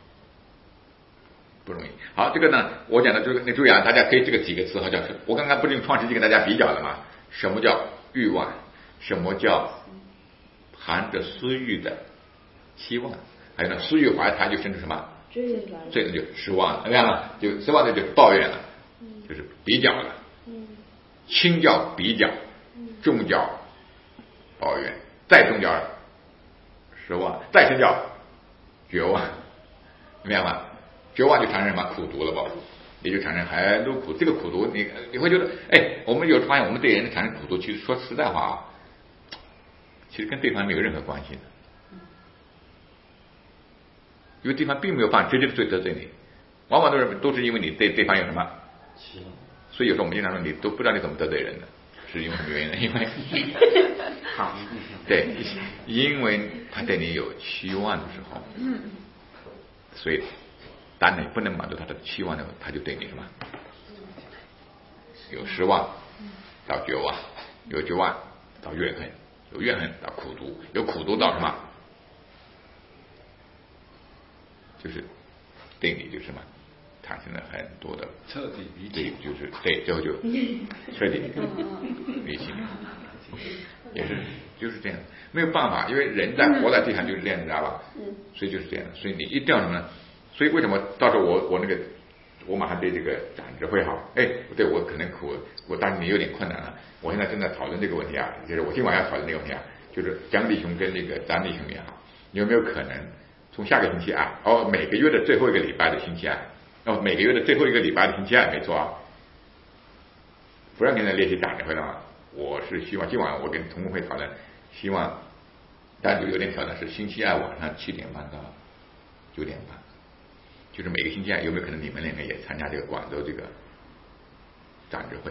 Speaker 1: 不容易。好，这个呢，我讲的这个，你注意啊，大家可以这个几个词哈，叫我刚刚不是用创世纪跟大家比较了吗？什么叫欲望？什么叫含着私欲的期望？还有呢，私欲怀胎就生出什么？这个就失望了，怎么样了？就失望的就抱怨了，就是比较了。轻叫比较，重叫抱怨，再重叫失望，再深叫绝望，明白吗？绝望就产生什么苦毒了吧？也就产生很多苦。这个苦毒你会觉得，哎，我们有时发现我们对人产生苦毒，其实说实在话啊，其实跟对方没有任何关系的。因为对方并没有犯直接的罪得罪你，往往都是因为你对对方有什么，所以有时候我们经常说你都不知道你怎么得罪人的，是因为什么原因呢？因为对，因为他对你有期望的时候，所以当你不能满足他的期望的时候，他就对你什么有失望到绝望，有绝望到怨恨，有怨恨到苦毒，有苦毒到什么？就是对你就什么产生了很多的
Speaker 5: 彻底离
Speaker 1: 弃，就是对，最后就彻底离弃，也是就是这样，没有办法，因为人在活在地上就是这样，你知道吧？所以就是这样，所以你一定要什么呢？所以为什么到时候我那个我马上对这个展示会好，哎，对我可能我当你有点困难了，我现在正在讨论这个问题啊，就是我今晚要讨论这个问题啊，就是蒋弟兄跟那个张弟兄也好，有没有可能？从下个星期二，每个月的最后一个礼拜的星期二，每个月的最后一个礼拜的星期二，没错啊。不让跟人练习展示会了吗？我是希望今晚我跟同工会讨论，希望单独有点挑战是星期二晚上7点半到9点半，就是每个星期二有没有可能你们两个也参加这个广州这个展示会？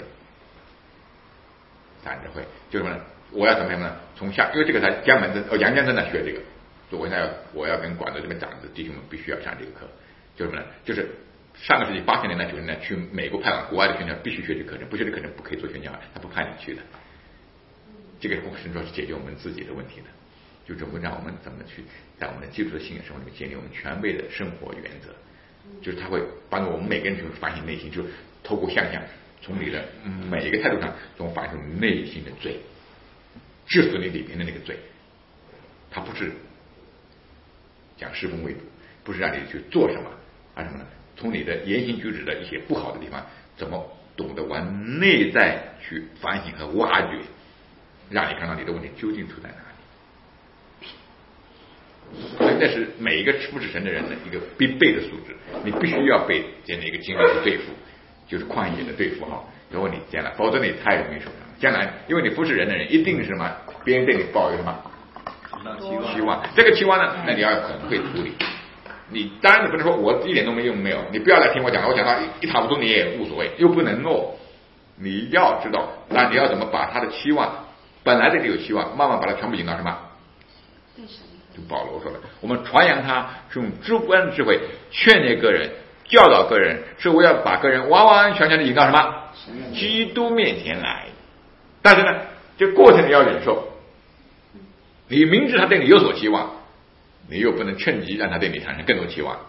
Speaker 1: 展示会就是什么呢？我要怎么样呢？因为这个在杨江正在学这个。我要跟广州这边长子弟兄们必须要上这个课，就是什么呢？就是上个世纪80年代90年代去美国派往国外的宣教必须学这个课程，不学这个课程不可以做宣教，他不派你去的。这个是说是解决我们自己的问题的，就是让我们怎么去在我们的基础的信仰生活里面建立我们全备的生活原则，就是他会帮助我们每个人去反省内心，就是透过想象从你的每一个态度上总反映出内心的罪。 治死你里面的那个罪。他不是讲侍奉为主，不是让你去做什么，而什么呢？从你的言行举止的一些不好的地方，怎么懂得往内在去反省和挖掘，让你看到你的问题究竟出在哪里。所以这是每一个服侍神的人的一个必备的素质，你必须要被这样的一个经历去对付，就是旷野的对付哈。如果你将来，否则你太容易受伤。将来，因为你服侍人的人一定是什么？别人对你抱有什么期望？这个期望呢，那你要很会处理。你当然你不能说我一点都没用没有，你不要来听我讲了，我讲到一塌糊涂你也无所谓，又不能够。你要知道，那你要怎么把他的期望，本来这里有期望，慢慢把它全部引到什么？就保罗说了，我们传扬他是用主观的智慧劝诫个人、教导个人，是为了把个人完完全全的引到什么？基督面前来。但是呢，这过程你要忍受。你明知他对你有所期望，你又不能趁机让他对你产生更多期望，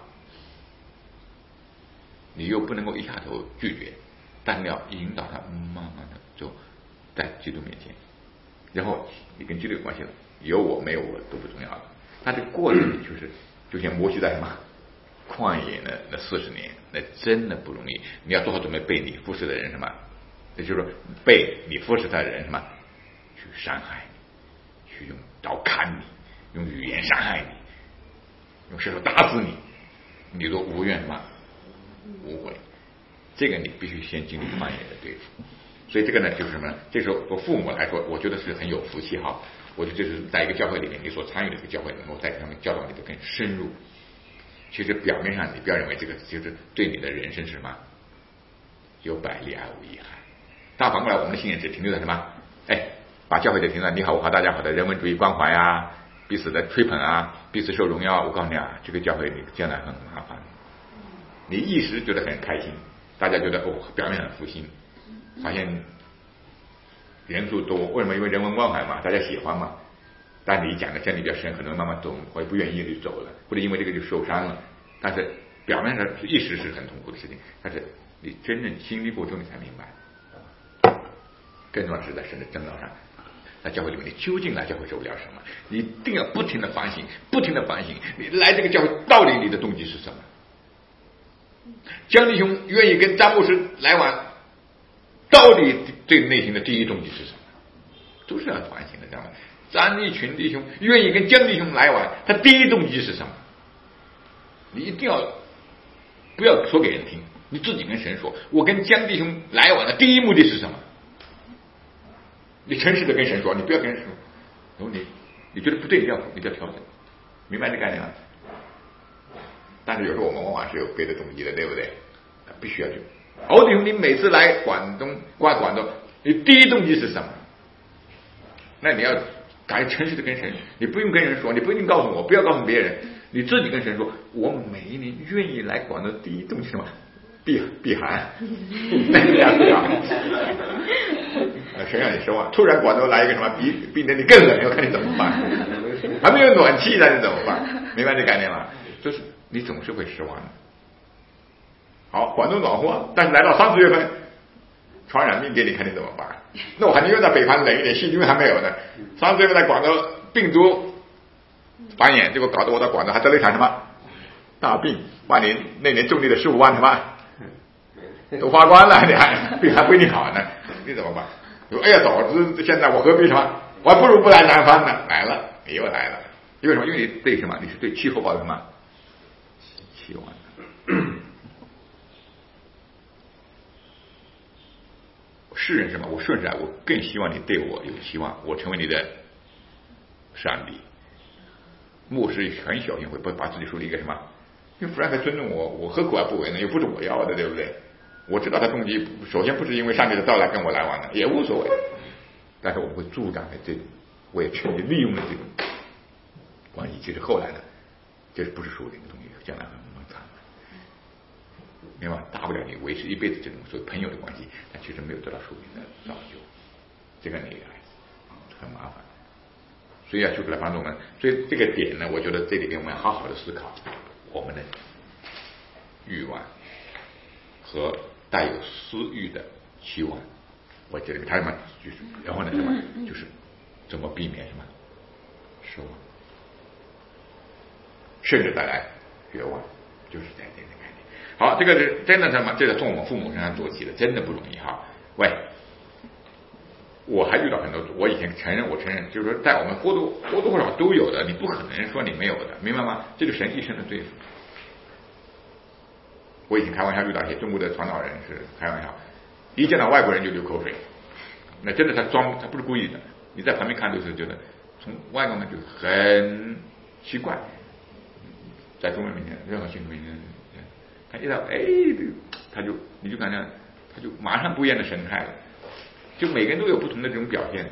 Speaker 1: 你又不能够一下头拒绝，但你要引导他慢慢的走在基督面前，然后你跟基督有关系了，有我没有我都不重要了。他这个过程就像摩西在什么旷野那40年，那真的不容易。你要做好准备，被你服侍的人什么，也就是说被你服侍他的人什么去伤害你，去用刀砍你，用语言伤害你，用舌头打死你，你都无怨什么无悔。这个你必须先经历旷野的对付。所以这个呢，就是什么呢？这时候做父母来说，我觉得是很有福气哈。我觉得就是在一个教会里面，你所参与的这个教会能够在上面教导你的更深入。其实表面上你不要认为这个就是对你的人生是什么有百利而无一害。但反过来，我们的信仰只停留在什么？把教会的停留在你好我好大家好的人文主义关怀啊，彼此的吹捧啊，彼此受荣耀。我告诉你啊，这个教会你将来很麻烦。你一时觉得很开心，大家觉得表面很复兴，发现人数多，为什么？因为人文关怀嘛，大家喜欢嘛。但你讲的真理比较深，很多人慢慢懂，会不愿意就走了，或者因为这个就受伤了。但是表面上一时是很痛苦的事情，但是你真正经历过之后，你才明白。更重要的是在神的真道上，在教会里面，你究竟来教会受不了什么？你一定要不停的反省，不停的反省。你来这个教会，到底你的动机是什么？江弟兄愿意跟张牧师来往，到底对内心的第一动机是什么？都是要反省的，知道吗？张一群弟兄愿意跟江弟兄来往，他第一动机是什么？你一定要不要说给人听，你自己跟神说，我跟江弟兄来往的第一目的是什么？你诚实的跟神说，你不要跟人说，然后你觉得不对，你要调整，明白这概念吗？但是有时候我们往往是有别的动机的，对不对？必须要去。弟兄，你每次来广东，你第一动机是什么？那你要敢诚实的跟神，你不用跟人说，你不一定告诉我，不要告诉别人，你自己跟神说，我每一年愿意来广东的第一动机是什么？避寒，那这样对吧？谁让你失望？突然广东来一个什么比你更冷，我看你怎么办？还没有暖气，那你怎么办？明白这概念吗？就是你总是会失望的。好，广东暖和，但是来到30月份，传染病给你，看你怎么办？那我还宁愿在北方冷一点，细菌还没有呢。30月份在广州病毒繁衍，结果搞得我到广州还得了一场什么大病，把你那年种地的15万什么都花光了，你病还不一定好呢，你怎么办？哎呀，早知现在我何必什么？我还不如不来南方呢。来了，你又来了，因为什么？因为你对什么？你是对气候抱有什么期望？世人什么？我顺着来，我更希望你对我有期望，我成为你的上帝。牧师很小心会不把自己树立一个什么？因为弗兰克尊重我，我何苦而不为呢？又不是我要的，对不对？我知道他动机，首先不是因为上帝的到来跟我来往的，也无所谓。但是我们会助长的这种，我也全力利用了这种关系。其实后来呢，这不是属灵的东西，将来很惨。明白？大不了你维持一辈子这种所谓朋友的关系，但其实没有得到属灵的造就，这个你很麻烦。所以要求主来帮助我们。所以这个点呢，我觉得这里边我们要好好的思考我们的欲望和带有私欲的期望。我觉得他什么就是，然后呢什么就是怎么避免什么失望，甚至带来绝望，就是在这个概念。好，这个是真的什么？这个从我们父母身上做起的，真的不容易哈。喂，我还遇到很多，我以前承认，就是说在我们或多或少都有的，你不可能说你没有的，明白吗？这就是神一生的对付。我以前开玩笑遇到一些中国的传道人是开玩笑，一见到外国人就流口水，那真的他不是故意的，你在旁边看都是觉得从外国人就很奇怪，在中国人面前，任何信徒面前，他一到你就感觉他就马上不一样的神态了，就每个人都有不同的这种表现，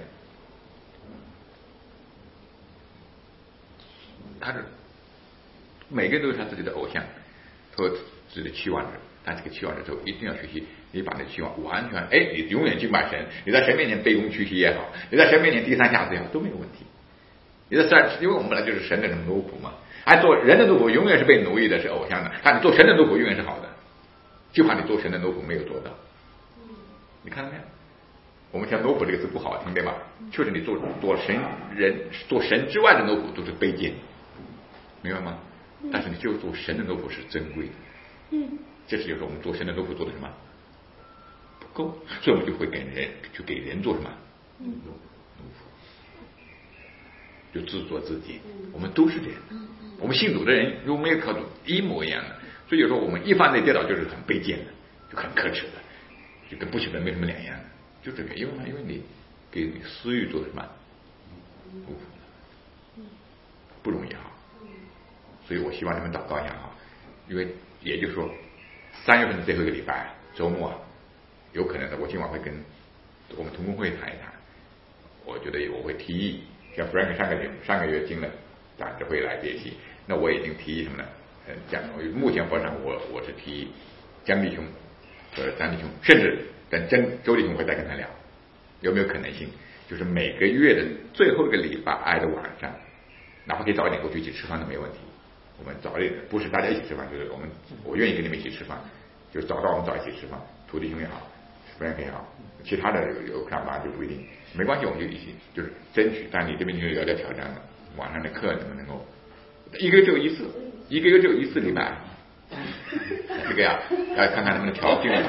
Speaker 1: 每个人都有他自己的偶像和自己的期望值，但这个期望值之后一定要学习，你把那期望完全，你永远敬拜神，你在神面前卑躬屈膝也好，你在神面前低三下四也好，都没有问题。因为我们本来就是神的这种奴仆嘛，做人的奴仆永远是被奴役的，是偶像的，但你做神的奴仆永远是好的，就怕你做神的奴仆没有做到。你看到没有？我们讲奴仆这个词不好听，对吧？确实你做神之外的奴仆都是卑贱，明白吗？但是你就做神的奴仆是珍贵的。这是就是我们做神的奴仆做的什么不够，所以我们就会给人做什么奴仆，就自作自己。我们都是这样，我们信主的人如果没有靠主一模一样的，所以有时候我们一犯罪跌倒就是很卑贱的，就很可耻的，就跟不信的没什么两样的，就这个，因为你给你私欲做的什么奴仆，不容易哈。所以我希望你们祷告一下哈，因为也就是说3月份的最后一个礼拜周末有可能的，我今晚会跟我们同工会谈一谈，我觉得我会提议，像 Frank 上个月进了长执会来学习，那我已经提议什么呢？目前佛上我是提议江弟兄和张弟兄，甚至等周弟兄会再跟他聊，有没有可能性，就是每个月的最后一个礼拜的晚上，哪怕可以早一点过去一起吃饭都没问题。我们早一点，不是大家一起吃饭，就是我愿意跟你们一起吃饭，就是早到我们早一起吃饭，徒弟兄也好，Frank也好，其他的有看法就不一定，没关系，我们就一起就是争取。但你这边就有点挑战了，晚上的课你们能够一个月只有一次礼拜，这个呀，要看看能不能调进来。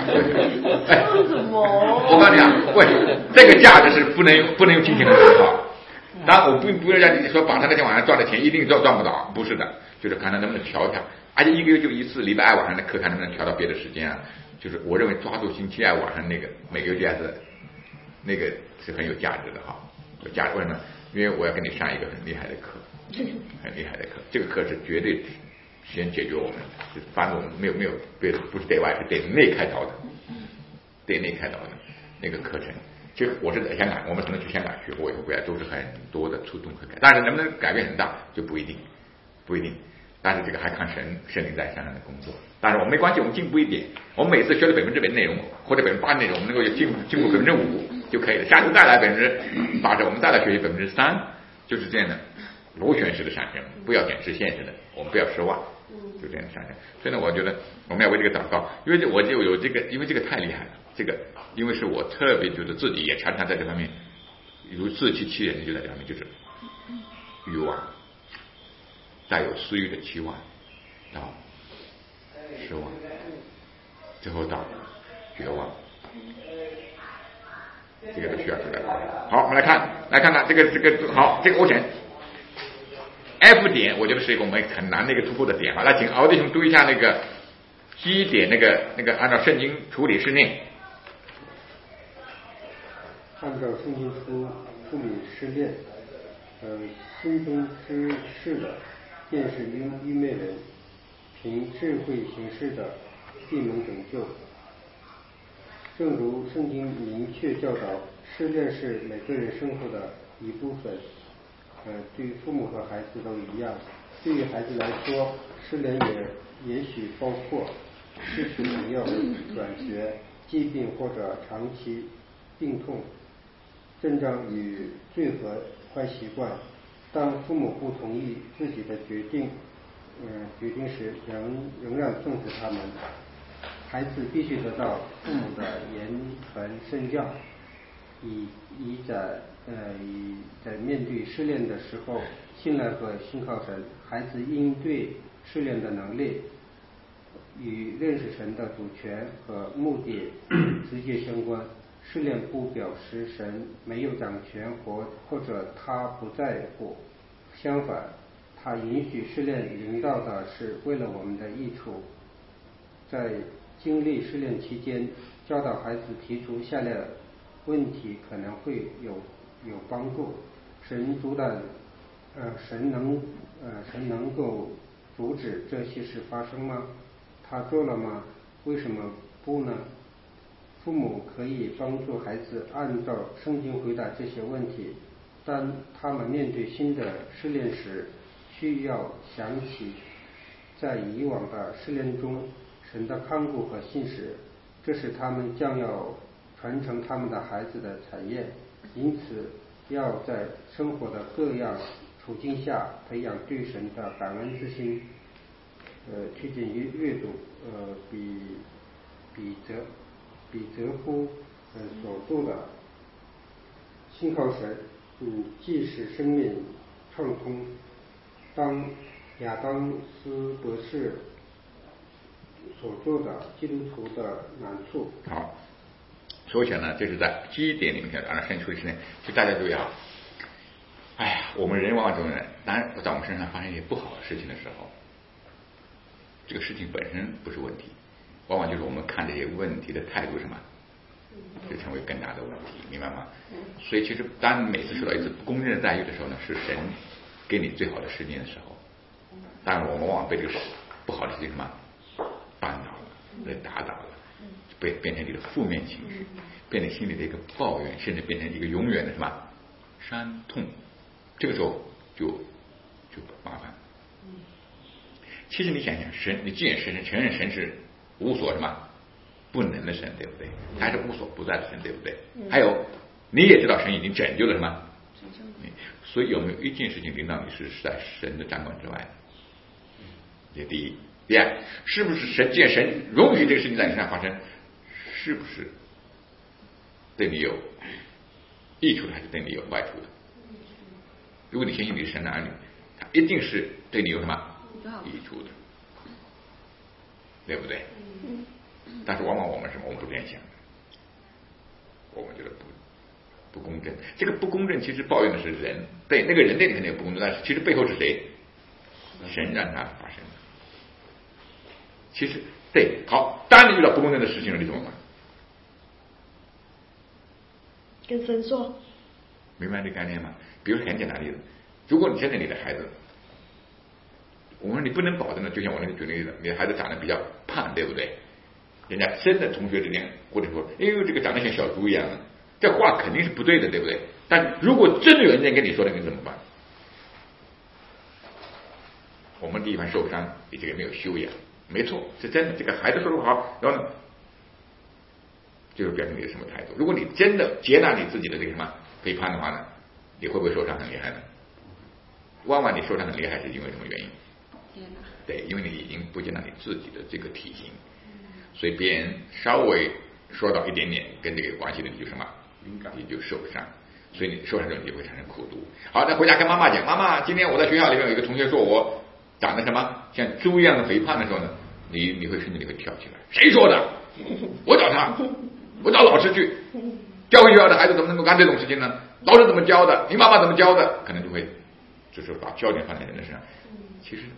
Speaker 1: 我告诉你啊，喂，这个价值是不能用金钱来比较。当然，我不是让你说把他那天晚上赚的钱一定赚不到，不是的，就是看他能不能调一下。而且一个月就一次，礼拜二晚上的课看能不能调到别的时间啊。就是我认为抓住星期二晚上那个每个月这样子，那个是很有价值的哈。有价值为什么？因为我要跟你上一个很厉害的课，这个课是绝对先解决我们，反正我们没有别的，不是对外，是对内开导的那个课程。其实我是在香港，我们可能去香港学过以后回来都是很多的触动和改，但是能不能改变很大就不一定。但是这个还看神灵在山上的工作。但是我们没关系，我们进步一点，我们每次学了100%内容或者8%内容，我们能够进步5%就可以了。下次再来80%，我们再来学习3%，就是这样的螺旋式的上升，不要点直线式的，我们不要失望，就这样的上升。所以呢，我觉得我们要为这个祷告，因为我就有这个，因为这个太厉害了。这个因为是我特别觉得自己也常常在这方面，如自欺欺人，就在这方面就是欲望，带有私欲的期望到失望，最后到绝望，这个都需要出来。好，我们来看这个好，这个我想 F 点，我觉得是一个我们很难的一个突破的点。好，来请敖弟兄读一下那个G 点，那个按照圣经处理是念。
Speaker 5: 按照圣经处理失恋，心中知事的便是愚昧人，凭智慧行事的必能拯救。正如圣经明确教导，失恋是每个人生活的一部分，对父母和孩子都一样。对于孩子来说，失恋也许包括失去朋友、转学、疾病或者长期病痛，增长与罪和坏习惯。当父母不同意自己的决定时，仍然重视他们。孩子必须得到父母的言传身教， 以在面对试炼的时候，信赖和信靠神，孩子应对试炼的能力与认识神的主权和目的直接相关。试炼不表示神没有掌权或者他不在乎，相反，他允许试炼领导的是为了我们的益处。在经历试炼期间，教导孩子提出下列问题可能会有帮助。神能够阻止这些事发生吗？他做了吗？为什么不呢？父母可以帮助孩子按照圣经回答这些问题，当他们面对新的试炼时，需要想起在以往的试炼中神的看顾和信实，这是他们将要传承他们的孩子的产业。因此要在生活的各样处境下培养对神的感恩之心。推荐阅读比泽夫所著的信靠神，既使生命畅通，当亚当斯博士所做的基督徒的难处。
Speaker 1: 好，首先呢，这是在基点里面当然神处理事情，就大家注意啊。哎呀，我们人往往中人，当然在我们身上发生一些不好的事情的时候，这个事情本身不是问题，往往就是我们看这些问题的态度什么，就成为更大的问题，明白吗？所以其实当你每次受到一次不公正的待遇的时候呢，是神给你最好的时间的时候。当然我们往往被这个不好的事情什么绊倒了，被打倒了，变成一个负面情绪，变成心里的一个抱怨，甚至变成一个永远的什么伤痛。这个时候就麻烦。其实你想想，神，你既然承认神是无所什么不能的神，对不对？他是无所不在的神，对不对？还有你也知道神已经拯救了什么？所以有没有一件事情领导你是在神的掌管之外的？这第一。第二，是不是既然神容许这个事情在你身上发生，是不是对你有益处的，还是对你有坏处的？如果你相信你是神的儿女，他一定是对你有什么益处的，对不对？但是往往我们我们不这样想，我们觉得不公正。这个不公正其实抱怨的是人，对那个人对你肯定有不公正，但是其实背后是谁？神让它发生的。其实对，好，当你遇到不公正的事情了，你怎么办？
Speaker 6: 跟神说。
Speaker 1: 明白这概念吗？比如说很简单的例子，如果你现在你的孩子，我说你不能保证的，就像我那个举例子，你的孩子长得比较胖，对不对？人家真的同学之间或者说，哎呦这个长得像小猪一样的，这话肯定是不对的，对不对？但如果真的有人这样跟你说的，你怎么办？我们地方受伤，你这个没有修养，没错，是真的。这个孩子说的不好，然后呢，就是表示你的什么态度？如果你真的接纳你自己的这个什么背叛的话呢，你会不会受伤很厉害呢？往往你受伤很厉害是因为什么原因？对，因为你已经不接纳你自己的这个体型，所以别人稍微说到一点点跟这个有关系的，你就什么，你就受伤，所以你受伤之后你就会产生苦毒。好，那回家跟妈妈讲，妈妈，今天我在学校里面有一个同学说我长得什么像猪一样的肥胖的时候呢，你会甚至你会跳起来，谁说的？我找他，我找老师去。教会学校的孩子怎么能够干这种事情呢？老师怎么教的？你妈妈怎么教的？可能就会就是把焦点放在人的身上。其实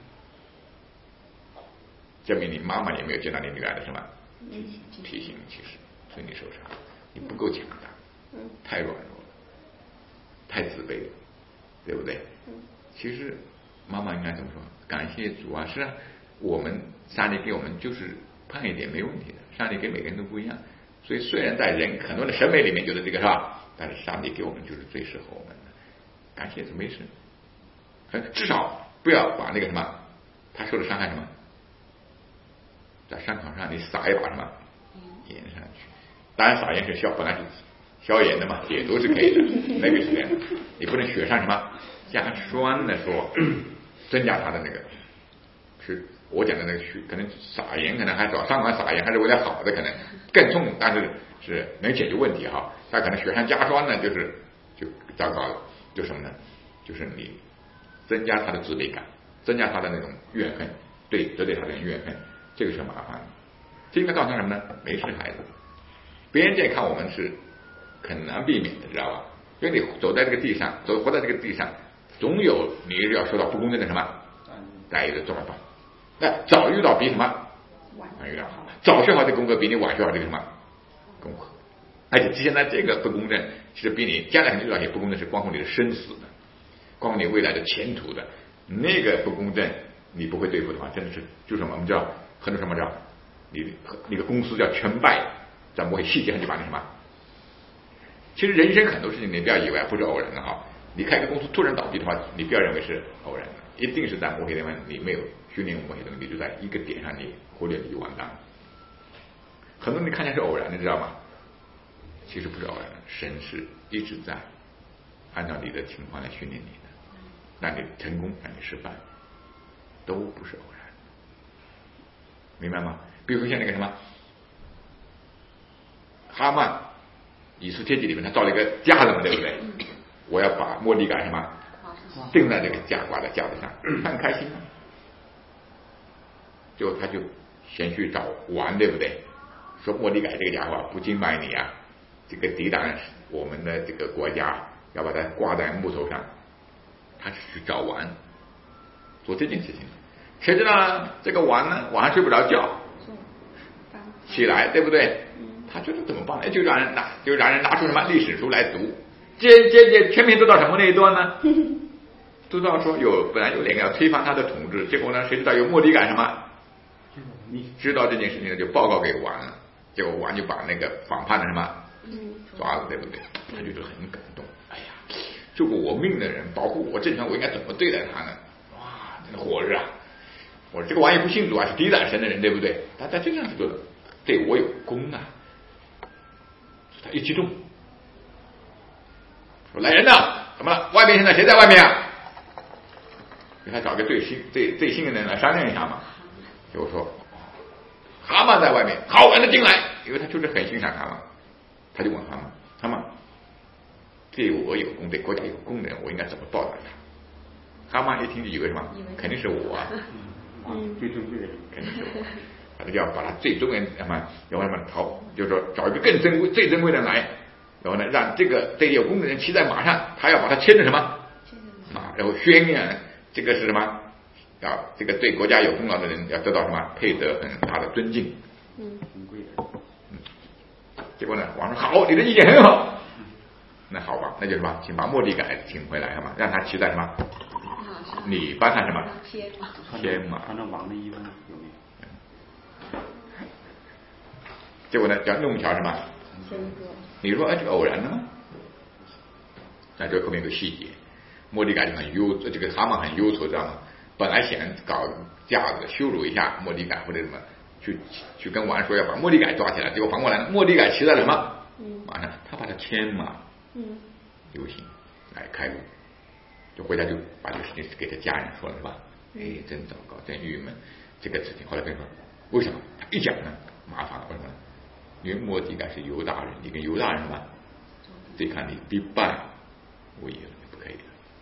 Speaker 1: 证明你妈妈也没有接纳你女儿的什么体型，其实所以你受伤，你不够强大，太软弱了，太自卑了，对不对？其实妈妈应该怎么说？感谢主啊！是啊，我们上帝给我们就是胖一点没问题的，上帝给每个人都不一样。所以虽然在人很多的审美里面觉得这个是吧，但是上帝给我们就是最适合我们的。感谢主，没事，至少不要把那个什么他受的伤害什么，在伤口上你撒一把什么盐上去。当然撒盐是本来是消炎的嘛，也都是可以的，那个是这样的。你不能雪上什么加酸的说增加它的那个是我讲的那个可能撒盐，可能还找上官撒盐还是为了好的，可能更痛，但是是能解决问题哈。他可能雪上加霜呢，就糟糕了，就什么呢？就是你增加他的自卑感，增加他的那种怨恨，得罪他的怨恨，这个是麻烦的。这应该告诉他什么呢？没事，孩子，别人这看我们是很难避免的，知道吧？因为你走在这个地上，活在这个地上，总有你要受到不公正的什么待遇的状况。那早遇到比什么晚遇到好，早学好的功课比你晚学好这个什么功课，而且现在这个不公正，其实比你将来遇到些不公正是关乎你的生死的，关乎你未来的前途的。那个不公正你不会对付的话，真的是就是我们叫很多什么叫你的公司叫全败，在某些细节上就把你什么。其实人生很多事情你不要以为不是偶然的哈，你开个公司突然倒闭的话，你不要认为是偶然的，一定是在某些地方你没有训练某些东西，你就在一个点上你忽略你就完蛋了。很多人看起来是偶然的，你知道吗？其实不是偶然的，神是一直在按照你的情况来训练你的，让你成功让你失败都不是偶然，明白吗？比如说像那个什么哈曼以斯帖记里面他造了一个架子嘛，对不对？我要把莫迪改什么钉在这个挂在架子上，他很开心啊。最后他就先去找王，对不对？说莫迪改这个家伙不敬拜你啊，这个抵挡我们的这个国家，要把它挂在木头上。他是去找王做这件事情，谁知道呢？这个王呢晚上睡不着觉，起来对不对？他觉得怎么办呢？就让人拿出什么历史书来读，全篇都到什么那一段呢？都知道说本来有两个要推翻他的统治，结果呢，谁知道有莫迪改什么？知道这件事情呢，就报告给王了，结果王就把那个反叛的什么抓了，对不对？他觉得很感动。哎呀，救过我命的人，保护我政权，我应该怎么对待他呢？哇，真的火热啊！我这个王也不信主啊，是抵挡神的人，对不对？他这样子做的，对我有功啊！他一激动，说：“来人呐，怎么了？外面现在谁在外面啊？”给他找个最信的人来商量一下嘛。结果说哈曼在外面，好，让他进来，因为他就是很欣赏哈曼，他就问哈曼，对我有功，对国家有功的人，我应该怎么报答他？哈曼一听就以为什么？肯定是我啊，
Speaker 3: 最尊贵的人
Speaker 1: 肯定是我。他就要把他最尊贵的什么，然后就是说找一个更珍贵、最珍贵的人来，然后呢，让这个有功的人骑在马上，他要把他牵着什么马，然后宣扬这个是什么？要这个对国家有功劳的人要得到什么？配得很大的尊敬。
Speaker 3: 尊贵的。
Speaker 1: 结果呢，王说好，你的意见很好。那好吧，那就什么？请把莫迪改请回来，什么？让他骑在什么？你帮他什么？牵马。
Speaker 3: 穿着王的衣服有没有？
Speaker 1: 结果呢，叫弄巧什么？你说这个偶然的吗？那这后面有个细节，莫迪改就很这个哈曼很忧愁，知道吗？本来想搞架子羞辱一下莫迪改或者什么，去跟王说要把莫迪改抓起来，结果反过来，莫迪改骑在了什么？马上他把他牵马，游行来开路，就回家就把这个事情给他家人说了，是吧？真糟糕，真郁闷，这个事情后来跟他说，为什么？他一讲呢，麻烦了，为什么？因为莫迪改是犹大人，你跟犹大人嘛对抗你必败无疑了，不可以的。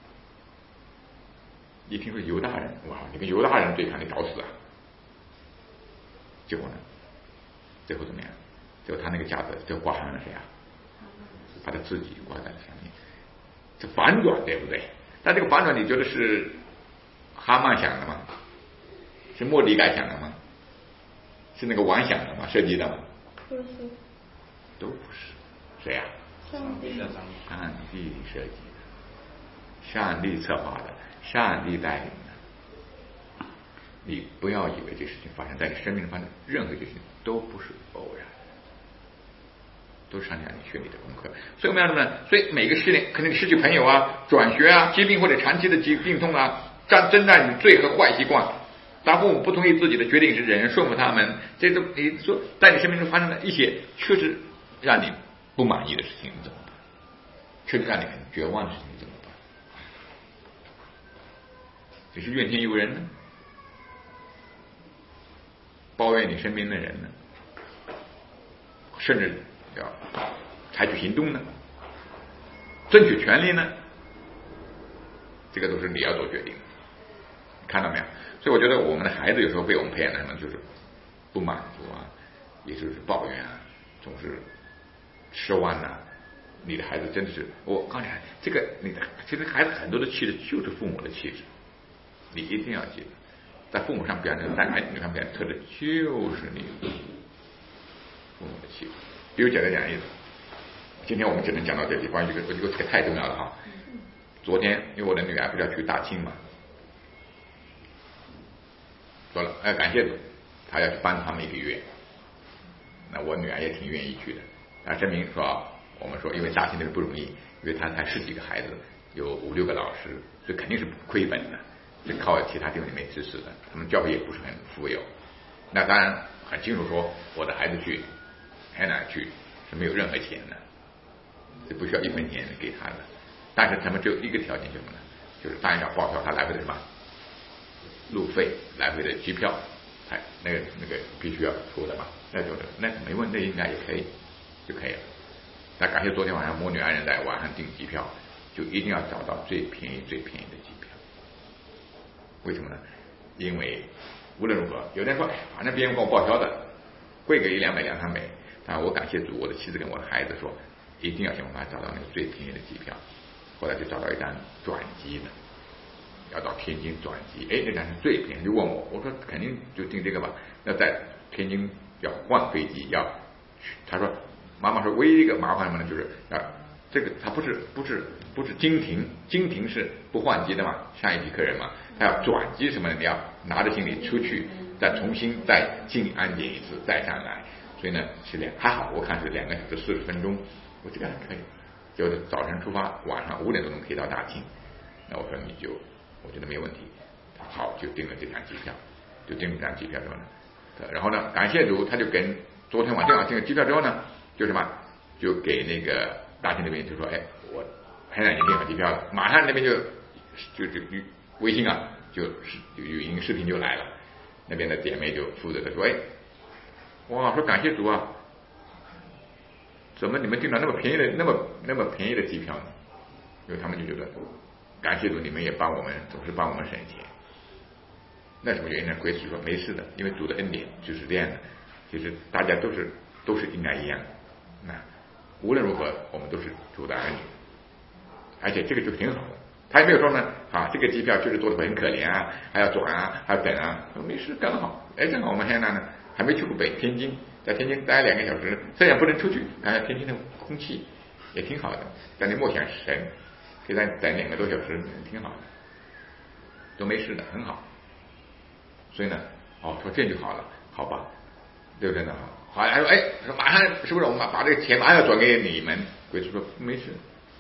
Speaker 1: 一听说犹大人，哇，你跟犹大人对抗，你找死啊！结果呢，最后怎么样？最后他那个架子就挂上了谁啊？把他自己挂在了上面。这反转对不对？但这个反转你觉得是哈曼想的吗？是莫迪改想的吗？是那个王想的吗？设计的吗？
Speaker 6: 不是，
Speaker 1: 都不是。谁啊？
Speaker 6: 上帝
Speaker 1: 设计的，上帝策划的，上帝带领的。你不要以为这事情发生在你生命中发生任何事情都不是偶然，都是上帝让你学你的功课。所以我们要什么呢？所以每个失恋，可能你失去朋友啊、转学啊、疾病或者长期的病痛啊，征战你罪和坏习惯。当父母不同意自己的决定时，忍顺服他们，这都你说在你生命中发生的一些确实让你不满意的事情，你怎么办？确实让你很绝望的事情，你怎么办？你是怨天尤人呢， 抱怨你身边的人呢？甚至要采取行动呢？争取权利呢？这个都是你要做决定的，看到没有？所以我觉得我们的孩子有时候被我们培养的什么，就是不满足啊，也就是抱怨啊，总是失望啊。你的孩子真的是，我告诉你，这个你的其实孩子很多的气质就是父母的气质，你一定要记得，在父母上表现，在孩子上表现特质就是你父母的气质。比如简单讲例子，今天我们只能讲到这里，关于这个太重要了哈。昨天因为我的女儿不是要去大庆嘛，说了感谢主，她要去帮他们1个月，那我女儿也挺愿意去的。那证明说我们说因为大庆那个不容易，因为他才10几个孩子，有5、6个老师，所以肯定是亏本的，是靠其他地方没支持的，他们教会也不是很富有。那当然很清楚说我的孩子去海南去是没有任何钱的，是不需要1分钱给他的。但是他们只有一个条件，什么呢？就是当然要报销他来回的什么路费、来回的机票，那个必须要出的嘛。那没问题，那应该也可以就可以了。那感谢昨天晚上我女儿人在网上订机票，就一定要找到最便宜的机票。为什么呢？因为无论如何，有人说反正别人给我报销的，贵个100-200、200-300，但我感谢主，我的妻子跟我的孩子说，一定要想办法找到那个最便宜的机票。后来就找到一张转机的，要到天津转机，那张是最便宜。就问我说肯定就订这个吧。那在天津要换飞机，他说妈妈说唯一一个麻烦什么呢？就是这个他不是经停是不换机的嘛，上一批客人嘛，他要转机什么的，你要拿着行李出去，再重新再进安检一次，再上来。所以呢是还好，我看是2个小时40分钟，我这个还可以。就是早晨出发，晚上5点多钟可以到大庆。那我说我觉得没问题，好，就订了这张机票。就订了这张机票之后呢，然后呢，感谢主，他就跟昨天晚上订了机票之后呢，就什么，就给那个大庆那边就说，我海南已经订好机票了，马上那边就微信啊，就语音视频就来了，那边的姐妹就负责的说，哇，说感谢主啊。怎么你们订了那么便宜的机票呢？因为他们就觉得感谢主，你们也帮我们，总是帮我们省钱。那什么原因呢？贵司说没事的，因为主的恩典就是这样的。其实大家都是应该一样的。那无论如何，我们都是主的儿女，而且这个就挺好的。他也没有说呢，这个机票就是多的很可怜啊，还要转啊，还要等啊，没事，刚好。正好我们现在呢还没去过天津。在天津待2个小时，虽然不能出去，但是天津的空气也挺好的，但你默想神，给他等2个多小时，挺好的，都没事的，很好。所以呢，说这就好了，好吧，对不对呢？好，还说说马上是不是我们把这个钱马上要转给你们？鬼叔说没事，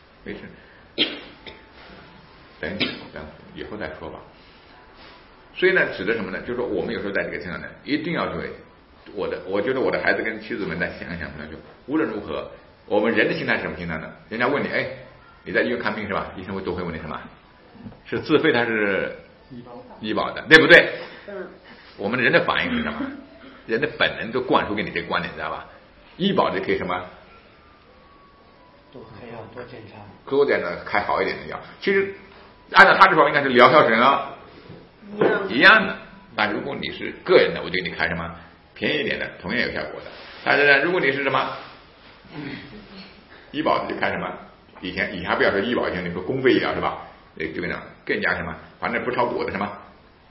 Speaker 1: 等以后再说吧。所以呢，指的什么呢？就是说我们有时候在这个身上呢，一定要对。我觉得我的孩子跟妻子们再想想呢，就无论如何，我们人的心态是什么心态呢？人家问你，你在医院看病是吧？医生都会问你什么？是自费还是医保的，对不对？我们人的反应是什么？人的本能都灌输给你这个观点，知道吧？医保的可以什么？
Speaker 4: 多开药，多检查，
Speaker 1: 多点的开好一点的药。其实按照他这说，应该是疗效神啊，一样的。但如果你是个人的，我就给你开什么？便宜一点的，同样有效果的。但是呢，如果你是什么医保就看什么，以前还不要说医保，以前你说公费医疗是吧？就跟讲更加什么，反正不超过我的什么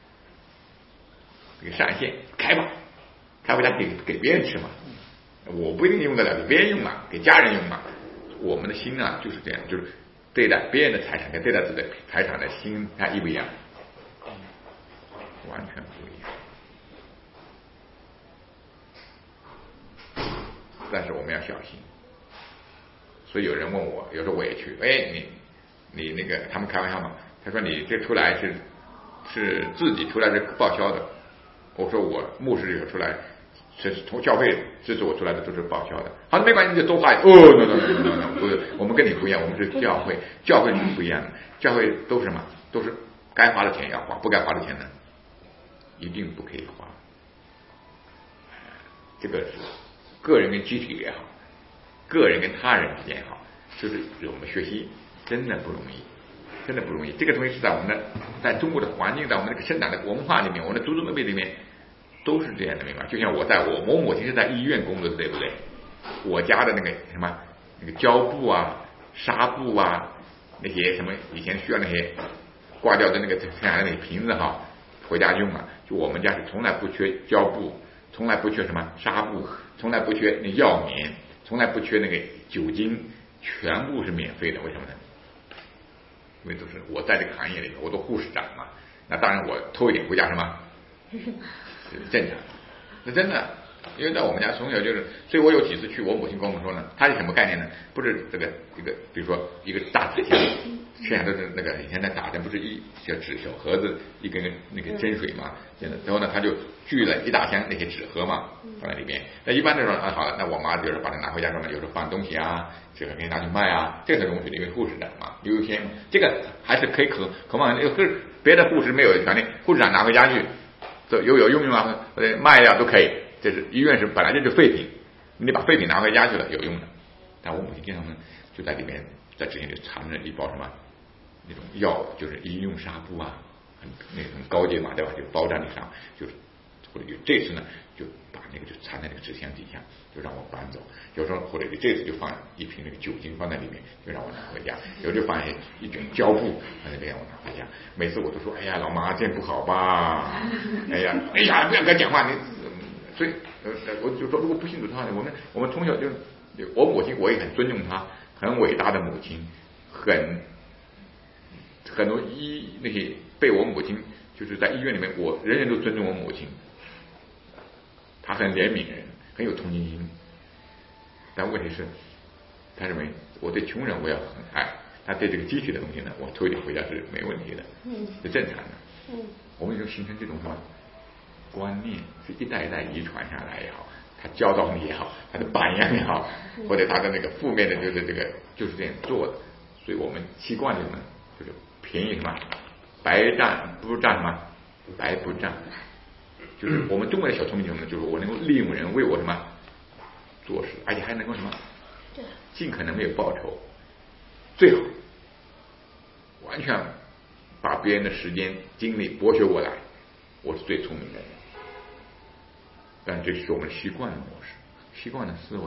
Speaker 1: 这个上限，开吧，开回家给别人吃嘛，我不一定用得了，给别人用嘛，给家人用嘛。我们的心啊就是这样，就是对待别人的财产跟对待自己的财产的心，它一不一样？完全不一样。但是我们要小心，所以有人问我，有时候我也去，你那个他们开玩笑嘛，他说你这出来是自己出来是报销的，我说我牧师这个出来是从教会支持我出来的都是报销的，好的没关系，你就多花no，不是，我们跟你不一样，我们是教会是不一样的，教会都是什么？都是该花的钱要花，不该花的钱呢，一定不可以花。 这个是个人跟集体也好，个人跟他人之间也好，就是我们学习真的不容易，真的不容易。这个东西是在我们的在中国的环境，在我们这个生长的文化里面，我们的祖祖辈辈里面都是这样的，明白？就像我母亲是在医院工作的，对不对？我家的那个什么那个胶布啊、纱布啊，那些什么以前需要那些挂掉的那个天然的那个瓶子哈，回家用啊。就我们家是从来不缺胶布，从来不缺什么纱布，从来不缺那药棉，从来不缺那个酒精，全部是免费的。为什么呢？因为都是我在这个行业里面，我做护士长嘛，那当然我偷一点回家什么正常。那真的，因为在我们家从小就是，所以我有几次去，我母亲跟我们说呢，她是什么概念呢？不是这个一个，比如说一个大纸箱，剩下都是那个以前在打针不是一小纸小盒子，一根那个针水嘛，然后呢，他就聚了一大箱那些纸盒嘛，放在里边。那一般的时候啊，好了，那我妈就是把它拿回家之后呢，有时候放东西啊，这个可以拿去卖啊，这个东西因为护士长嘛，优先这个还是可以可望，是别的护士没有权利，护士长拿回家去。有用啊，卖呀都可以。这是医院是本来就是废品，你把废品拿回家去了有用的。但我母亲经常呢就在里面在纸箱里藏着一包什么那种药，就是医用纱布啊，很高阶嘛，对吧？就包在那上，就是或者就这次呢就把那个就藏在那个纸箱底下，就让我搬走。有时候或者这次就放一瓶那个酒精放在里面，就让我拿回家。有时候就放一卷胶布放在那边，我拿回家。每次我都说：“哎呀，老妈，这样不好吧？哎呀，不要跟他讲话。”所以我就说，如果不信主的话，我们从小就我母亲，我也很尊重她，很伟大的母亲，很多那些被我母亲就是在医院里面，我人人都尊重我母亲。她很怜悯人，很有同情心。但问题是，他认为我对穷人我要很爱，他对这个集体的东西呢，我偷一点回家是没问题的，是正常的。我们就形成这种什么观念，是一代一代遗传下来也好，他教导你也好，他的榜样也好，或者他的那个负面的就是这个就是这样做的，所以我们习惯了呢，就是便宜什么白占不占什么白不占，就是我们中国的小聪明什么呢？就是我能够利用人为我什么做事，而且还能够什么尽可能没有报酬，最好完全把别人的时间精力剥削过来，我是最聪明的人。但这是我们习惯的模式，习惯的思维。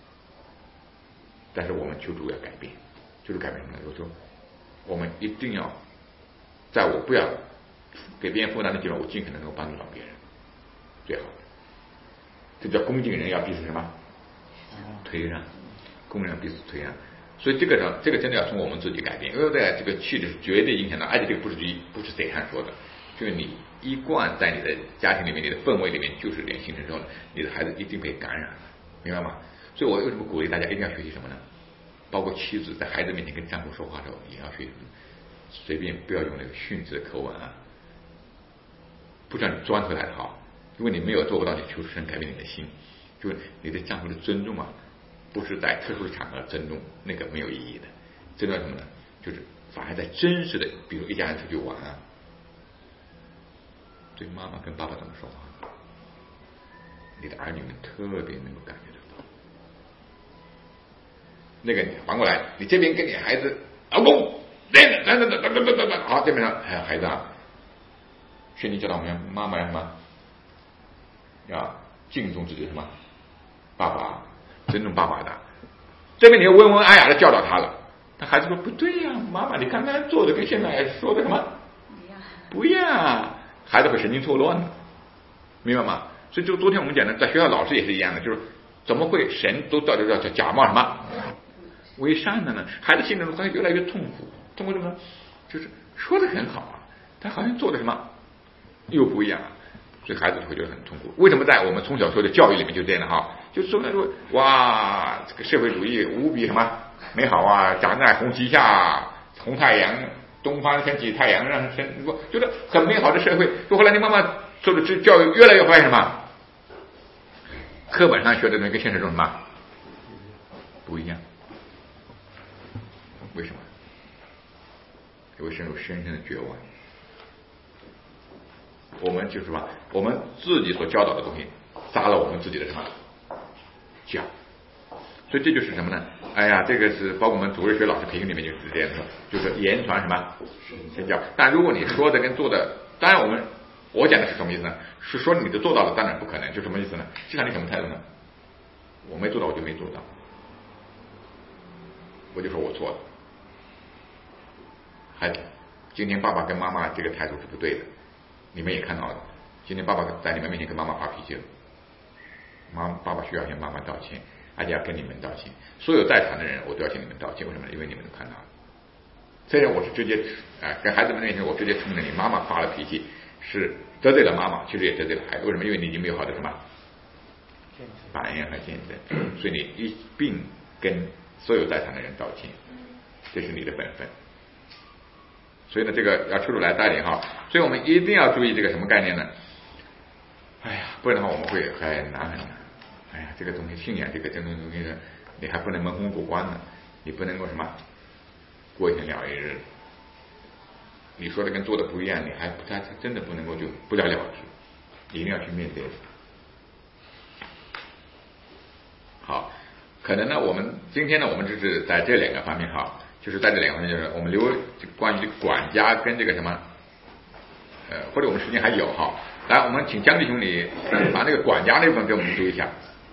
Speaker 1: 但是我们求主要改变，就是改变什么呢？就是说我们一定要在我不要给别人负担的地方，我尽可能能够帮助到别人，最好。这叫恭敬人要彼此什么推让，恭敬人彼此推让。所以这个真的要从我们自己改变，因为在这个气质是绝对影响到，而且这个不是谁汉说的，就是你一贯在你的家庭里面，你的氛围里面就是这样形成之后呢，你的孩子一定被感染了，明白吗？所以我为什么鼓励大家一定要学习什么呢？包括妻子在孩子面前跟丈夫说话的时候，也要学习随便不要用那个训斥的口吻啊，不叫你钻出来的哈，因为你没有做不到，你求神改变你的心，就是你对丈夫的尊重啊，不是在特殊的场合尊重，那个没有意义的。尊重什么呢？就是反而在真实的，比如一家人出去玩啊，对妈妈跟爸爸怎么说话，你的儿女们特别能够感觉得到。那个反过来，你这边跟你孩子老公，好，这边上还有孩子啊，圣经教导我们妈妈要什么？要敬重自己什么？爸爸，尊重爸爸的。这边你又温文尔雅的教导他了，他孩子说不对呀，妈妈，你刚刚做的跟现在说的什么不一样，孩子会神经错乱的，明白吗？所以就昨天我们讲的，在学校老师也是一样的，就是怎么会神都到这叫假冒什么为善的呢？孩子心中会越来越痛苦，痛苦什么？就是说的很好啊，他好像做的什么又不一样啊，所以孩子会觉得很痛苦。为什么在我们从小说的教育里面就这样的哈？就说那说哇，这个社会主义无比什么美好啊，长在红旗下，红太阳，东方升起太阳，让觉得很美好的社会。就后来你妈妈受的教育越来越发现什么？课本上学的那跟现实中什么不一样？为什么？因为深入深深的绝望。我们就是说，我们自己所教导的东西， 杀了我们自己的什么脚。所以这就是什么呢？哎呀，这个是包括我们主日学老师培训里面就是这样说，就是言传什么身教。但如果你说的跟做的，当然我讲的是什么意思呢？是说你的做到的当然不可能，就什么意思呢？就看你什么态度呢？我没做到我就没做到，我就说我错了。孩子，今天爸爸跟妈妈这个态度是不对的，你们也看到了。今天爸爸在你们面前跟妈妈发脾气了，爸爸需要向妈妈道歉，而且要跟你们道歉。所有在场的人我都要向你们道歉，为什么呢？因为你们都看到了。虽然我是直接跟孩子们面前我直接承认你妈妈发了脾气是得罪了妈妈，其实也得罪了孩子。为什么？因为你已经没有好的什么反应和见证，所以你一并跟所有在场的人道歉，这是你的本分。所以呢，这个要出主来带领哈，所以我们一定要注意这个什么概念呢？哎呀，不然的话我们会很难很难。哎呀，这个东西信仰这个东西呢，你还不能蒙混过关呢，你不能够什么过一天了一日。你说的跟做的不一样，你还真的不能够就不了了之，一定要去面对。好，可能呢，我们今天呢，我们只是在这两个方面哈，就是在这两个方面，就是我们留关于管家跟这个什么，或者我们时间还有哈，来，我们请江弟兄你把那个管家那部分给我们读一下。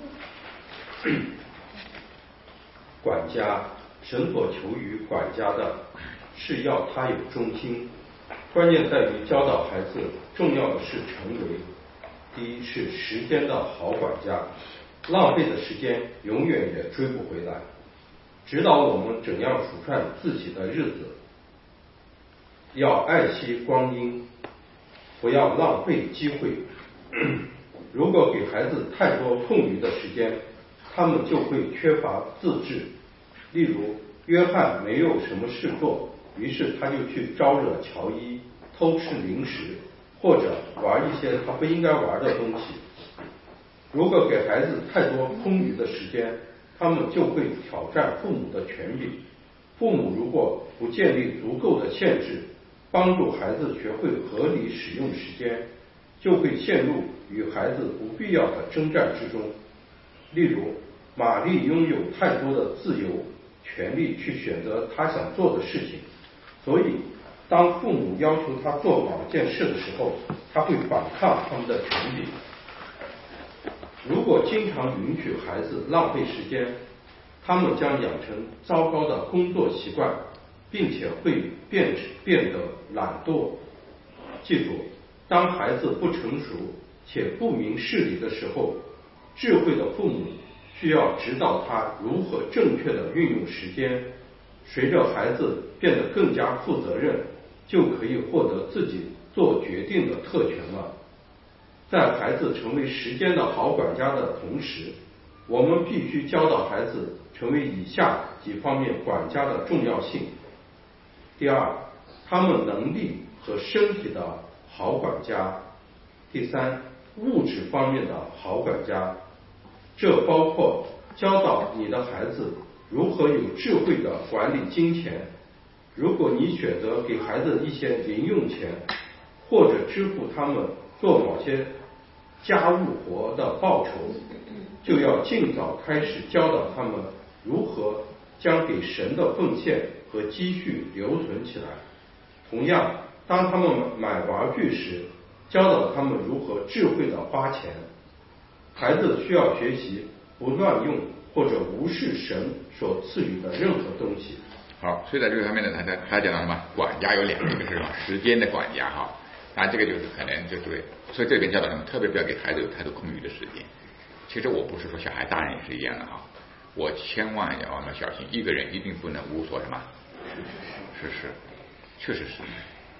Speaker 7: 管家，神所求于管家的是要他有忠心，关键在于教导孩子，重要的是成为。第一是时间的好管家，浪费的时间永远也追不回来，指导我们怎样数算自己的日子，要爱惜光阴，不要浪费机会。如果给孩子太多空余的时间，他们就会缺乏自制。例如，约翰没有什么事做，于是他就去招惹乔伊，偷吃零食，或者玩一些他不应该玩的东西。如果给孩子太多空余的时间，他们就会挑战父母的权柄。父母如果不建立足够的限制，帮助孩子学会合理使用时间，就会陷入与孩子不必要的征战之中。例如，玛丽拥有太多的自由权利去选择她想做的事情，所以当父母要求她做某件事的时候，她会反抗他们的权利。如果经常允许孩子浪费时间，他们将养成糟糕的工作习惯，并且会变得懒惰。记住，当孩子不成熟且不明事理的时候，智慧的父母需要指导他如何正确的运用时间。随着孩子变得更加负责任，就可以获得自己做决定的特权了。在孩子成为时间的好管家的同时，我们必须教导孩子成为以下几方面管家的重要性。第二，他们能力和身体的好管家。第三，物质方面的好管家。这包括教导你的孩子如何有智慧的管理金钱。如果你选择给孩子一些零用钱，或者支付他们做某些家务活的报酬，就要尽早开始教导他们如何将给神的奉献和积蓄留存起来。同样，当他们买玩具时，教导他们如何智慧的花钱。孩子需要学习不乱用或者无视神所赐予的任何东西。
Speaker 1: 好，所以在这个方面呢，他讲到什么？管家有两个，一个是什么？时间的管家哈，当然这个就是可能就是，所以这边教导什么？特别不要给孩子有太多空余的时间。其实我不是说小孩，大人也是一样的哈。我千万要小心，一个人一定不能无所什么事事，确实是。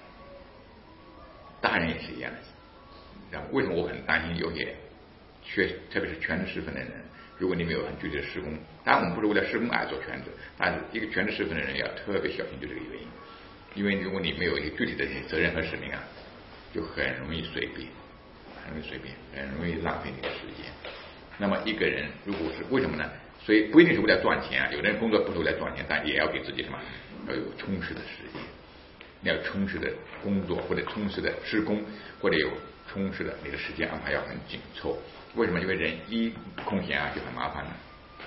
Speaker 1: 大人也是一样的。然后为什么我很担心有些特别是全职侍奉的人，如果你没有很具体的事工，当然我们不是为了事工而做全职，但是一个全职侍奉的人要特别小心，就这个原因。因为如果你没有一个具体的责任和使命啊，就很容易随便，很容易浪费你的时间。那么一个人如果是为什么呢？所以不一定是为了赚钱啊，有的人工作不是为了赚钱，但也要给自己什么？要有充实的时间，你要充实的工作或者充实的施工，或者有充实的，你的时间安排要很紧凑。为什么？因为人一空闲啊就很麻烦了，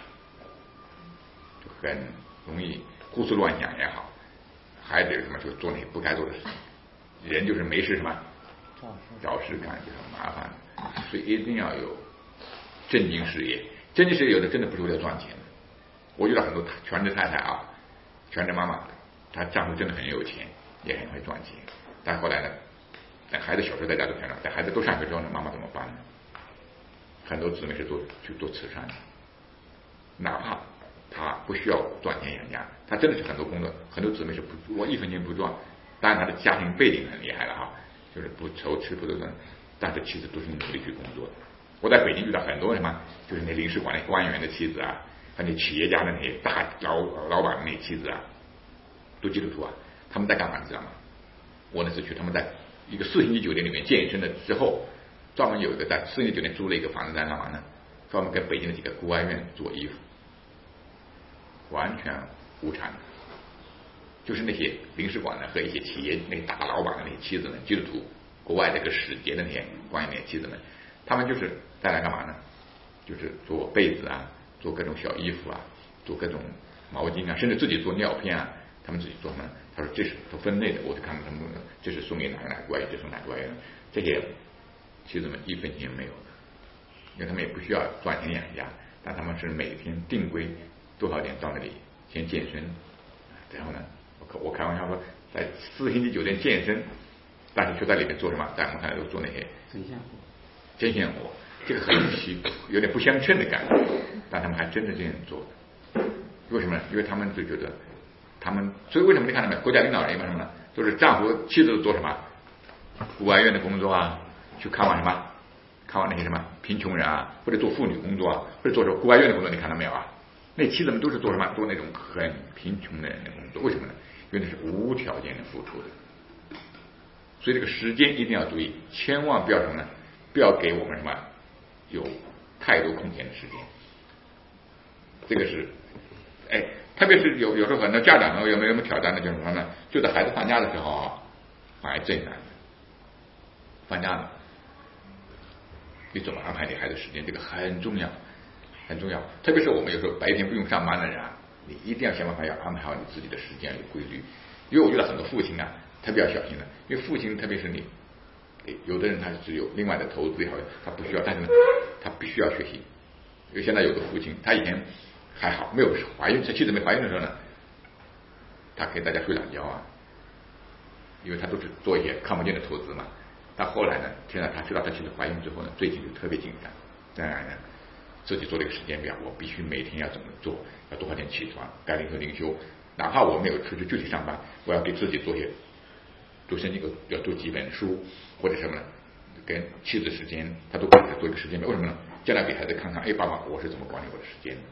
Speaker 1: 就很容易胡思乱想也好，孩子有什么就做那些不该做的事情，人就是没事什么找事干就很麻烦，所以一定要有正经事业。正经事业有的真的不是为了赚钱的。我遇到很多全职太太啊，全职妈妈，她丈夫真的很有钱，也很会赚钱，但后来呢，等孩子小时候在家都全了，等孩子都上学之后呢，妈妈怎么办呢？很多姊妹是去做慈善的，哪怕她不需要赚钱养家，她真的是很多工作，很多姊妹是我一分钱不赚，当然她的家庭背景很厉害了哈，就是不愁吃不愁穿，但是妻子都是努力去工作的。我在北京遇到很多什么，就是那领事馆的官员的妻子啊，还有那企业家的那些大老板的那些妻子啊，都基督徒啊，他们在干嘛你知道吗？我那次去他们在一个4星级酒店里面健身了之后，专门有一个在4星级酒店租了一个房子在干嘛呢？专门给北京的几个孤儿院做衣服，完全无偿的。就是那些领事馆的和一些企业那些大老板的那些妻子们，基督徒国外这个使节的那些官员那些妻子们，他们就是在那干嘛呢？就是做被子啊，做各种小衣服啊，做各种毛巾啊，甚至自己做尿片啊，他们自己做什么？他说这是都分类的，我就看看他们这是送给哪个国外，这送哪个国外，这些妻子们一分钱没有的，因为他们也不需要赚钱养家，但他们是每天定规多少点到那里先健身，然后呢，我开玩笑说在4星级酒店健身，但是却在里面做什么？在我们看来都做那些针线活，这个很有点不相称的感觉，但他们还真的这样做的。为什么呢？因为他们就觉得他们，所以为什么你看到没有？国家领导人为什么呢？就是丈夫妻子做什么？孤儿院的工作啊，去看望什么？看望那些什么贫穷人啊，或者做妇女工作啊，或者做孤儿院的工作，你看到没有啊？那妻子们都是做什么？做那种很贫穷的人的工作。为什么呢？因为那是无条件的付出的。所以这个时间一定要注意，千万不要什么呢？不要给我们什么有太多空闲的时间。这个是，特别是有时候很多家长呢有没有挑战的，就是什么呢？就在孩子放假的时候啊，反而最难。放假了，你怎么安排你孩子时间？这个很重要，很重要。特别是我们有时候白天不用上班的人啊，你一定要想办法要安排好你自己的时间有规律。因为我遇到很多父亲啊，特别要小心的，因为父亲特别是你。有的人他是有另外的投资也好，他不需要，但是呢，他必须要学习。因为现在有个父亲，他以前还好，没有怀孕，妻子没怀孕的时候呢，他给大家睡懒觉啊，因为他都是做一些看不见的投资嘛。但后来呢，现在他知道他妻子怀孕之后呢，最近就特别紧张。当然呢，自己做了一个时间表，我必须每天要怎么做，要多少点起床，该灵修灵修，哪怕我没有出去就去上班，我要给自己做圣经，要读几本书，或者什么呢？跟妻子时间，他都给他做一个时间表。为什么呢？将来给孩子看看，爸爸，我是怎么管理我的时间的。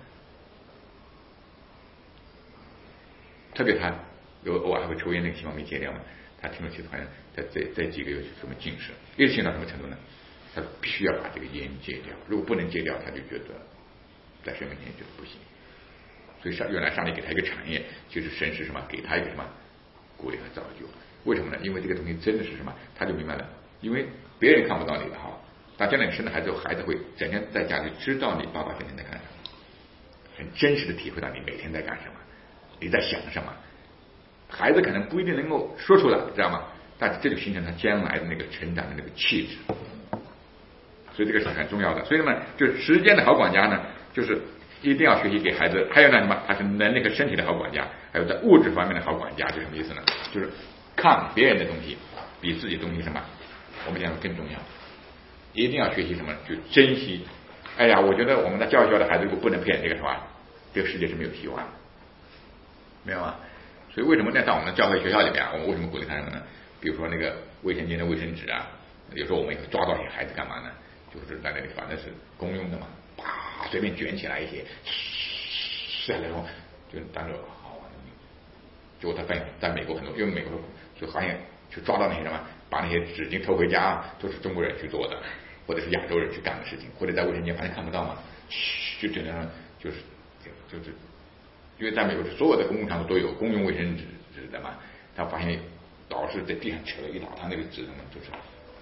Speaker 1: 特别他偶尔还会抽烟，那个希望没戒掉嘛。他听了妻子好像在几个月什么近视，一直信到什么程度呢？他必须要把这个烟戒掉，如果不能戒掉，他就觉得在神面前觉得不行。所以原来上帝给他一个产业，就是神是什么？给他一个什么鼓励和造就。为什么呢？因为这个东西真的是什么？他就明白了，因为别人看不到你的哈，但将来你生了孩子后，孩子会整天在家里知道你爸爸整天在干什么，很真实的体会到你每天在干什么，你在想什么。孩子可能不一定能够说出来，知道吗？但是这就形成他将来的那个成长的那个气质，所以这个是很重要的。所以呢，就是时间的好管家呢，就是一定要学习给孩子。还有呢什么？他是能力和身体的好管家，还有在物质方面的好管家，就什么意思呢？就是看别人的东西比自己的东西什么，我们讲更重要。一定要学习什么？就珍惜。我觉得我们的教育的孩子如果不能培养这个什么，这个世界是没有希望的，没有啊。所以为什么在我们的教会学校里边，我们为什么鼓励他什么呢？比如说那个卫生间的卫生纸啊，有时候我们也会抓到一些孩子干嘛呢？就是在那里反正是公用的嘛，啪随便卷起来一些，下来以后就当做好玩的。结果他发现在美国很多，因为美国就发现去抓到那些什么，把那些纸巾偷回家都是中国人去做的，或者是亚洲人去干的事情，或者在卫生间发现看不到嘛，就这样就是因为在美国所有的公共场所都有公用卫生纸的嘛，他发现老是在地上扯了一大滩那个纸，就是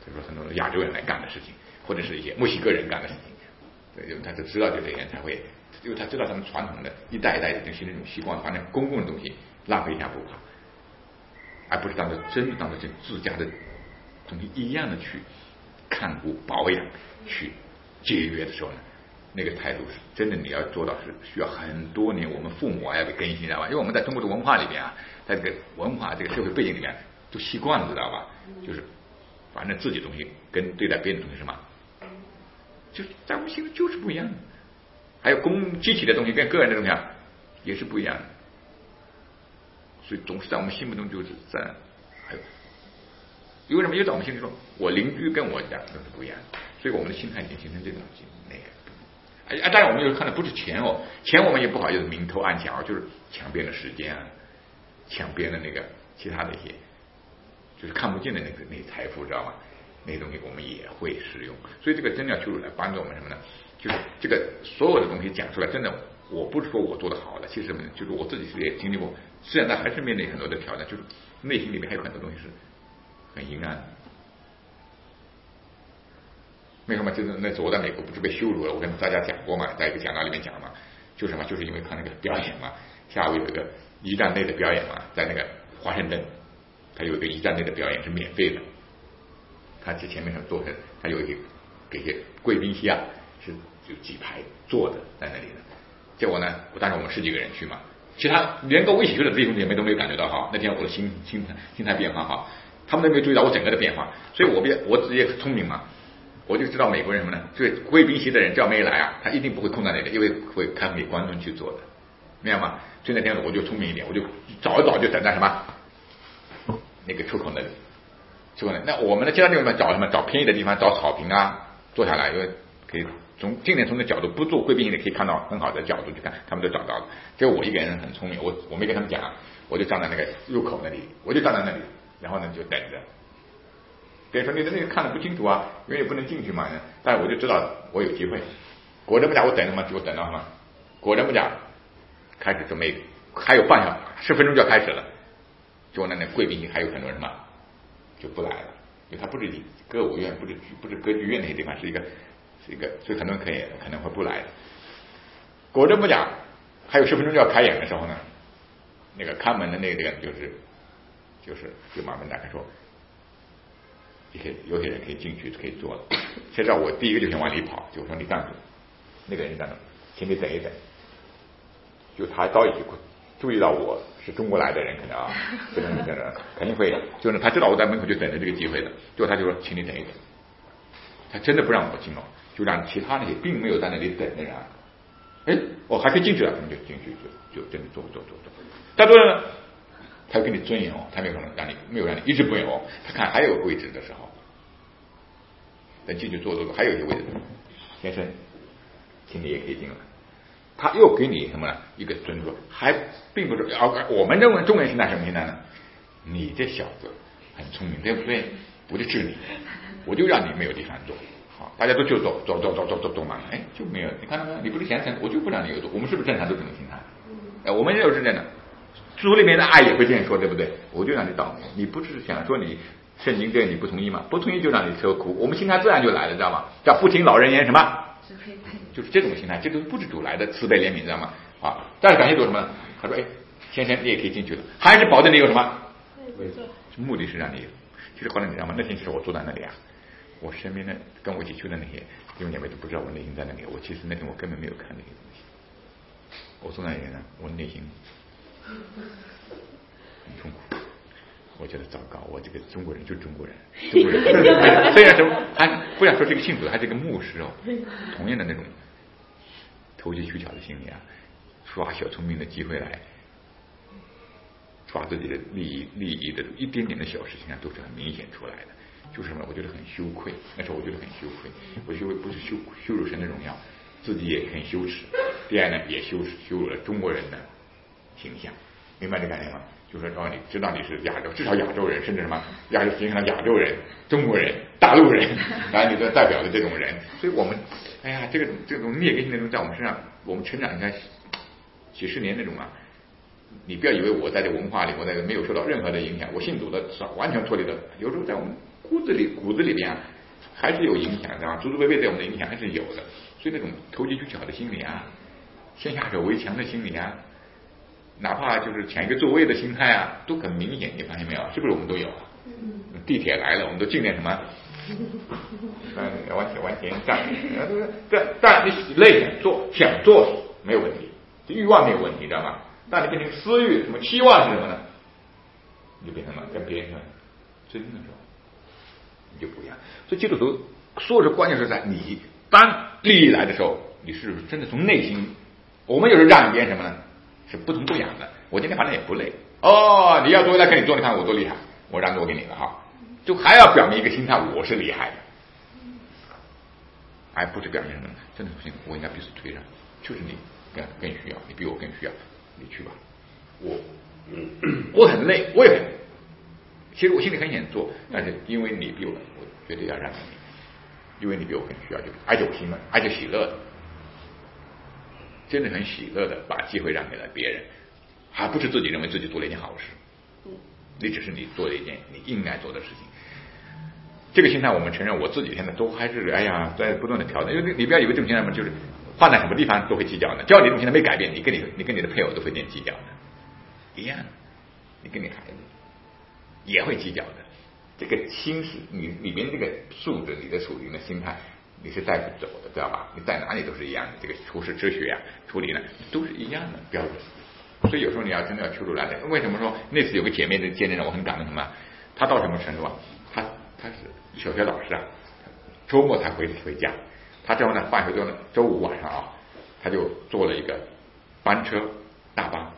Speaker 1: 比如说很多亚洲人来干的事情，或者是一些墨西哥人干的事情，对，因为他就知道这些人才会，因为他知道他们传统的一代一代已经形成一种习惯，反正公共的东西浪费一下不怕，而不是当做真的当做这自家的东西一样的去看顾保养去节约的时候呢，那个态度是真的你要做到是需要很多年，我们父母要被更新，知道吧？因为我们在中国的文化里边啊，在这个文化这个社会背景里面都习惯了，知道吧？就是反正自己的东西跟对待别人的东西是什么，就是在我们心里就是不一样的。还有集体的东西跟个人的东西啊也是不一样的，所以总是在我们心目中就是在还有。为什么？因为在我们心里说，我邻居跟我讲都是不一样的，所以我们的心态已经形成这种那个。当然我们有看的不是钱哦，钱我们也不好意思明偷暗抢，就是抢别人的时间啊，抢别人的那个其他的一些，就是看不见的那财富，知道吗？那些东西我们也会使用，所以这个真的要求助来帮助我们什么呢？就是这个所有的东西讲出来，真的我不是说我做的好了，其实就是我自己是也经历过，虽然还是面对很多的挑战，就是内心里面还有很多东西是很阴暗的。为什么？就是那次我在美国不是被羞辱了，我跟大家讲过嘛，在一个讲道里面讲嘛，就是什么？就是因为看那个表演嘛，下午有一个一战内的表演嘛，在那个华盛顿，他有一个一战内的表演是免费的，他之前面上坐着，他有一个给些贵宾席啊，是就几排坐的在那里的。结果呢，当时我们10几个人去嘛，其他连跟我一起去的弟兄姐妹都没有感觉到哈，那天我的心态变化哈，他们都没有注意到我整个的变化，所以我自己也很聪明嘛。我就知道美国人什么呢？就是贵宾席的人只要没来啊，他一定不会空在那里，因为会看给观众去做的，明白吗？所以那天我就聪明一点，我就早就等在什么那个出口那里。那我们的其他地方找什么？找便宜的地方，找草坪啊，坐下来，因为可以尽量从那角度不坐贵宾席的可以看到很好的角度去看，他们都找到了。结果我一个人很聪明，我没跟他们讲，我就站在那个入口那里，我就站在那里，然后呢就等着。别人说你的那个看得不清楚啊，因为也不能进去嘛。但是我就知道我有机会。果真不假，我等什么？我等到什么？果真不假，开始准备，还有半小10分钟就要开始了。结果那贵宾席还有很多人嘛，就不来了，因为它不是歌舞院，不是歌剧院那些地方，是一个，所以很多人可能会不来的。果真不假，还有10分钟就要开演的时候呢，那个看门的那个人就把门打开说。有些人可以进去，可以做了。现在我第一个就想往里跑，就说你站住，那个人站住，请你等一等。就他早已经注意到我是中国来的人，可能啊，这个人肯定会，就是他知道我在门口就等着这个机会的，结果他就说，请你等一等。他真的不让我进了，就让其他那些并没有在那里等的人，我还可以进去了，他们就进去就真的坐。但是呢，他给你尊严哦，他没有让你一直不愿哦。他看还有位置的时候，等进去坐，还有一些位置，先生，请你也可以进来。他又给你什么呢？一个尊重，还并不是我们认为中文心态什么心态呢？你这小子很聪明，对不对？我就治你，我就让你没有地方坐。好，大家都就走嘛，就没有。你看到没有？你不是贤臣，我就不让你有坐。我们是不是正常都这种心态？我们也有是这样的。书里面的爱也会这样说，对不对？我就让你倒霉，你不是想说你圣经这个你不同意吗？不同意就让你受苦，我们心态自然就来了，知道吗？叫不听老人言什么？就是这种心态，这个不是主来的慈悲怜悯，知道吗？但是感谢主什么呢？他说，先生你也可以进去了，还是保证你有什么？目的是让你有。其实后来你知道吗？那天其实我坐在那里啊，我身边的跟我一起去的那些弟兄姐妹都不知道我内心在那里。我其实那天我根本没有看那些东西，我坐在那里呢，我内心很痛苦，我觉得糟糕，我这个中国人就是中国人，虽然说还不想说这个信徒，还是一个牧师哦，同样的那种投机取巧的心理啊，耍小聪明的机会来耍自己的利益的一点点的小事情啊，都是很明显出来的。就是什么？我觉得很羞愧，那时候我觉得很羞愧，我羞愧不是羞辱神的荣耀，自己也很羞耻。第二呢，也羞辱了中国人的形象，明白这概念吗？就是说你知道你是亚洲，至少亚洲人，甚至什么形成了亚洲人、中国人、大陆人，然后你就代表的这种人。所以我们这种劣根性那种在我们身上，我们成长应该几十年那种啊。你不要以为我在这文化里，我在没有受到任何的影响，我信主的完全脱离了。有时候在我们骨子里边还是有影响的，祖祖辈辈对我们的影响还是有的。所以那种投机取巧的心理啊，先下手为强的心理啊，哪怕就是抢一个座位的心态啊，都很明显。你发现没有？是不是我们都有啊？地铁来了，我们都尽量什么？往前站，但你累想做没有问题，欲望没有问题，知道吗？但你变成私欲，什么期望是什么呢？你就变成了跟别人争的时候，你就不一样。所以基督徒所有的关键是在你当利益来的时候，你是不是真的从内心？我们有时候让别人什么呢？是不疼不痒的。我今天反正也不累哦，你要做来跟你做，你看我多厉害，我让座给你了哈，就还要表明一个心态，我是厉害的，而不是表明什么呢？真的不行，我应该彼此推让，就是你更需要，你比我更需要，你去吧。我很累，我也很，其实我心里很想做，但是因为你比我绝对要让给你，因为你比我更需要，就而且我心嘛，而且喜乐的，真的很喜乐的把机会让给了别人，而不是自己认为自己做了一件好事，你只是你做了一件你应该做的事情。这个心态我们承认，我自己现在都还是在不断的调整，因为你不要以为这种心态嘛，就是放在什么地方都会计较的，只要你这种心态没改变，你跟你的配偶都会变计较的，一样，你跟你孩子也会计较的。这个心是你里面这个素质，你的属灵的心态，你是带不走的，知道吧？你在哪里都是一样的，这个处世哲学处理呢都是一样的标准。所以有时候你要真的要求助来的。为什么说那次有个姐妹的见证我很感动什么？她到什么程度啊？她是小学老师啊，周末才回家。她之后呢，放学之后呢，周五晚上啊，她就坐了一个班车大巴，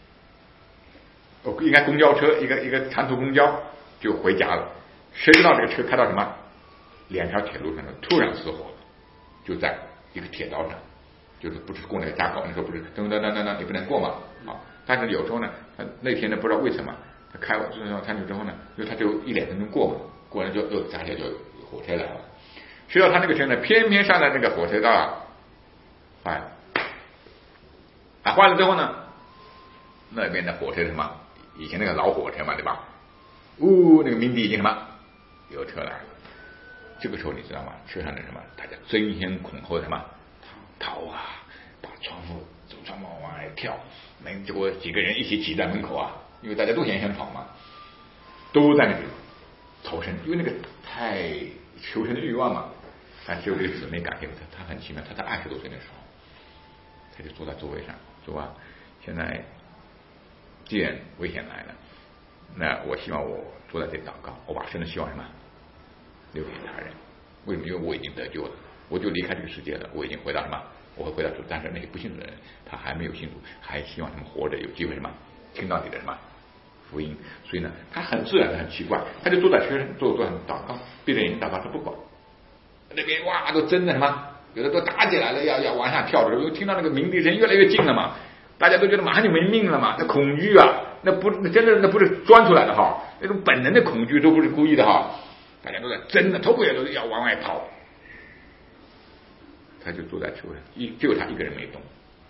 Speaker 1: 应该公交车，一个长途公交就回家了。谁知道这个车开到什么两条铁路上突然失火了，就在一个铁道上，就是不是过那个闸口，那时候不是噔，你不能过嘛啊。但是有时候呢，他那天呢不知道为什么，他开完餐具之后呢，因为他就1-2分钟过嘛，过完就闸铁就火车来了。谁知道他那个车呢，偏偏上了那个火车道坏了，坏了之后呢，那边的火车什么，以前那个老火车嘛，对吧？那个鸣笛已经什么有车来了。这个时候你知道吗？车上的什么，大家争先恐后的什么逃啊，把走窗户往外跳，结果几个人一起挤在门口啊，因为大家都先跑嘛，都在那里逃生，因为那个太求生的欲望嘛。但只有这个姊妹感谢他很奇妙，他在20多岁的时候，他就坐在座位上说啊，现在既然危险来了，那我希望我坐在这里祷告，我把神的希望什么留给他人。为什么？因为我已经得救了，我就离开这个世界了，我已经回到什么？我会回到主。但是那些不信主的人，他还没有信主，还希望他们活着有机会什么听到你的什么福音。所以呢，他很自然的很奇怪，他就坐在车上坐上祷告，闭着眼睛祷告，他不管。那边都争的什么，有的都打起来了，要往下跳的时候，又听到那个鸣笛声越来越近了嘛，大家都觉得马上就没命了嘛，那恐惧啊，那真的那不是装出来的哈，那种本能的恐惧都不是故意的哈，大家都在争的，头破也都要往外跑。他就坐在车上，只有他一个人没动。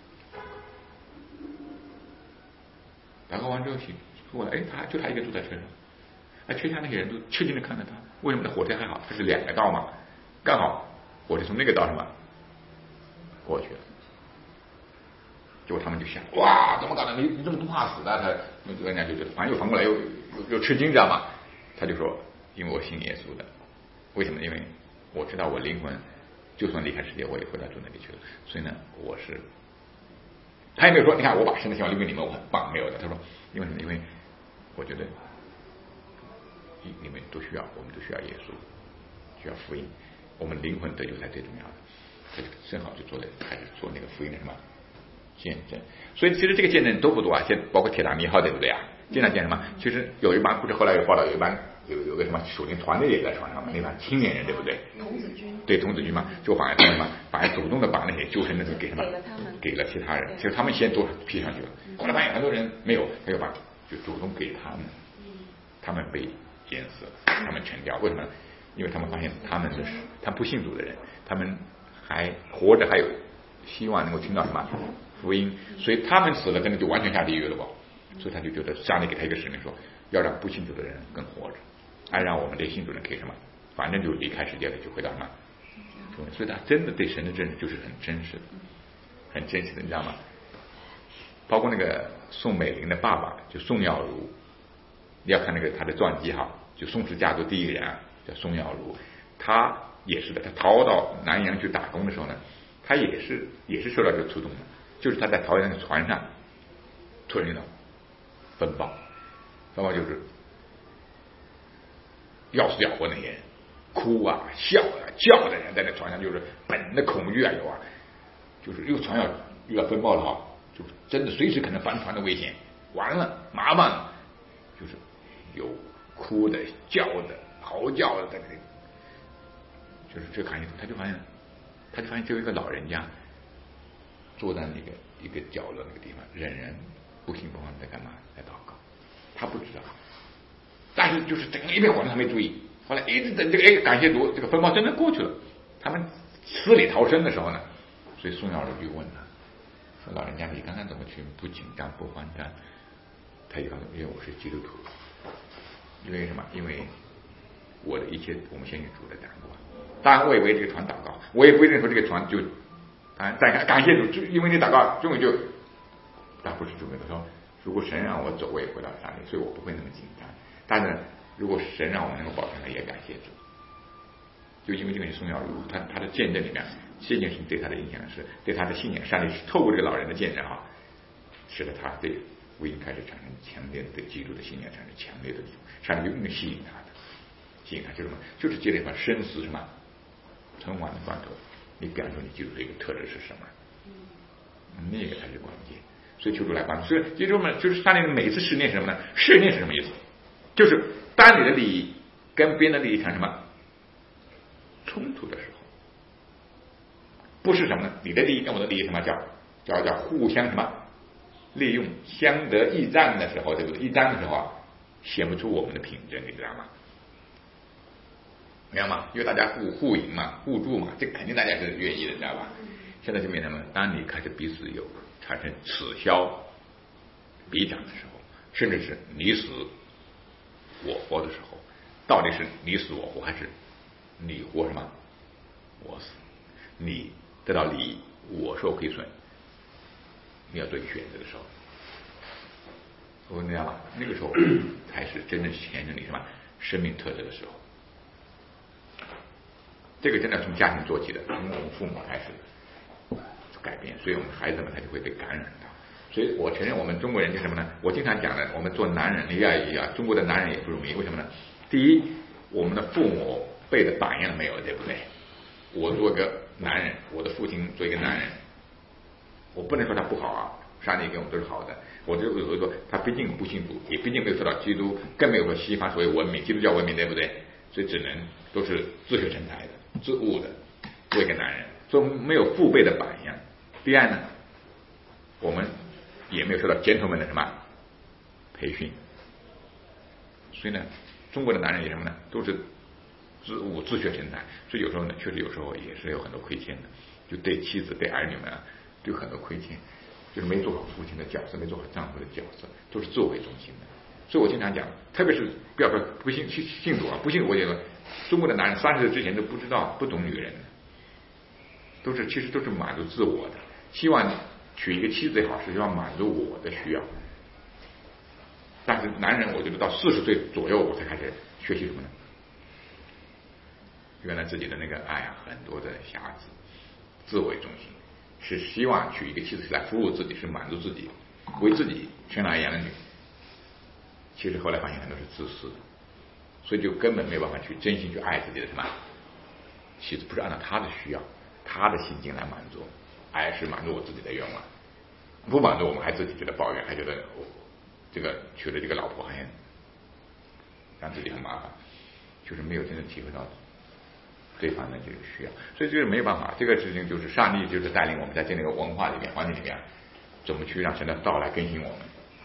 Speaker 1: 祷告完之后醒过来，他一个坐在车上，车下那些人都吃惊的看着他。为什么？那火车还好，它是2个道嘛，刚好火车从那个道上嘛过去了。结果他们就想，哇，怎么搞的？你这么不怕死的？他人家就觉得，反正又反过来又吃惊，知道吗？他就说，因为我信耶稣的。为什么？因为我知道我灵魂就算离开世界，我也回到主那里去了。所以呢，他也没有说，你看我把神的希望留给你们，我很棒，没有的。他说，因为什么？因为我觉得你们都需要，我们都需要耶稣，需要福音，我们灵魂得救才最重要的。他就正好就开始做那个福音的什么见证。所以其实这个见证都不多啊，现在包括铁达尼号对不对啊？经常见什么？其实有一班，不是后来有报道，有个什么属灵团队也在船上嘛，那帮青年人对不对？
Speaker 2: 童子军。对，
Speaker 1: 童子军嘛，就反而什么，反而主动的把那些救生的给什么给了其他人，其实他们先都批上去了。后来发现很多人没有，他就主动给他们，他们被淹死了，他们沉掉。为什么？因为他们发现他们不信主的人，他们还活着，还有希望能够听到什么福音，所以他们死了，真的就完全下地狱了吧？所以他就觉得上帝给他一个使命，说要让不信主的人更活着， 让我们这些信主人可以什么，反正就离开世界了，就回到什么，所以他真的对神的认识就是很真实的，很真实的，你知道吗？包括那个宋美龄的爸爸就宋耀如，你要看那个他的传记哈，就宋氏家族第一人叫宋耀如，他也是的，他逃到南洋去打工的时候呢，他也是受到这个触动的，就是他在桃园的船上突然遇到风暴就是要死要活那些人，哭啊笑啊叫的人在那船上，就是本能的恐惧有就是又船要遇到风暴了哈，就真的随时可能翻船的危险，完了麻烦了，就是有哭的叫的嚎叫的在那里，就是这看见他就发现只有一个老人家坐在那个一个角落那个地方，仍然不紧不慢在干嘛，在祷告。他不知道，但是就是整个一片混乱，他没注意。后来一直等这个感谢主，这个风暴真的过去了，他们死里逃生的时候呢，所以宋耀如就问他说：“老人家，你刚刚怎么去不紧张不慌张？”他就告诉我：“因为我是基督徒。因为什么？因为我的一切我们先与主的掌管。当然我也为这个船祷告，我也不认说这个船就感谢主，因为你祷告终于就，但不是主的说，如果神让我走，我也回到山里，所以我不会那么紧张。但是如果神让我能够保全了，也感谢主。就因为这个宋耀如，他的见证里面，这件事情对他的影响是，对他的信仰，上帝是透过这个老人的见证使得他对福音开始产生强烈的对基督的信仰产生强烈的上帝就用吸引他就是什么？就是接着把生死什么存亡的关头，你感受你基督的一个特质是什么？那个才是关键。所以求主来帮助。所以基督们就是上帝的每一次试炼是什么呢？试炼是什么意思？就是当你的利益跟别人的利益产生什么冲突的时候，不是什么呢？你的利益跟我的利益什么叫互相什么利用，相得益彰的时候，对不对？益彰的时候显不出我们的品质，你知道吗？明白吗？因为大家互赢嘛，互助嘛，这肯定大家是愿意的，知道吧？现在就变成什么？当你开始彼此有产生此消彼长的时候，甚至是你死我活的时候，到底是你死我活，还是你活什么我死？你得到利益，我受亏损，你要做一个选择的时候，我知道吗？那个时候才是真正显现你什么生命特质的时候。这个真的从家庭做起的，从我们父母开始改变，所以我们孩子们他就会被感染到。所以我承认我们中国人就什么呢？我经常讲的，我们做男人中国的男人也不容易。为什么呢？第一，我们的父母辈的榜样没有，对不对？我做个男人，我的父亲做一个男人，我不能说他不好上帝给我们都是好的。我就会说他毕竟不信主，也毕竟没有受到基督，更没有说西方所谓文明，基督教文明，对不对？所以只能都是自学成才的。自悟的做一个男人，所以没有父辈的榜样。第二呢，我们也没有受到gentleman的什么培训，所以呢，中国的男人也什么呢，都是自悟自学成才，所以有时候呢，确实有时候也是有很多亏欠的，就对妻子对儿女们就很多亏欠，就是没做好父亲的角色，没做好丈夫的角色，都是自我为中心的。所以我经常讲，特别是不要说不信主不信，我觉得中国的男人30岁之前都不知道不懂女人，其实都是满足自我的，希望娶一个妻子也好，是希望满足我的需要。但是男人我觉得到40岁左右我才开始学习什么呢？原来自己的那个爱很多的瑕疵，自我为中心，是希望娶一个妻子来服务自己，是满足自己，为自己生儿养女。其实后来发现很多是自私的，所以就根本没有办法去真心去爱自己的什么妻子，不是按照他的需要他的心境来满足，而是满足我自己的愿望，不满足我们还自己觉得抱怨，还觉得这个娶了这个老婆还让自己很麻烦，就是没有真正体会到对方的这个需要。所以这个没有办法，这个事情就是上帝就是带领我们在这个文化里面环境里面怎么去让神的道来更新我们。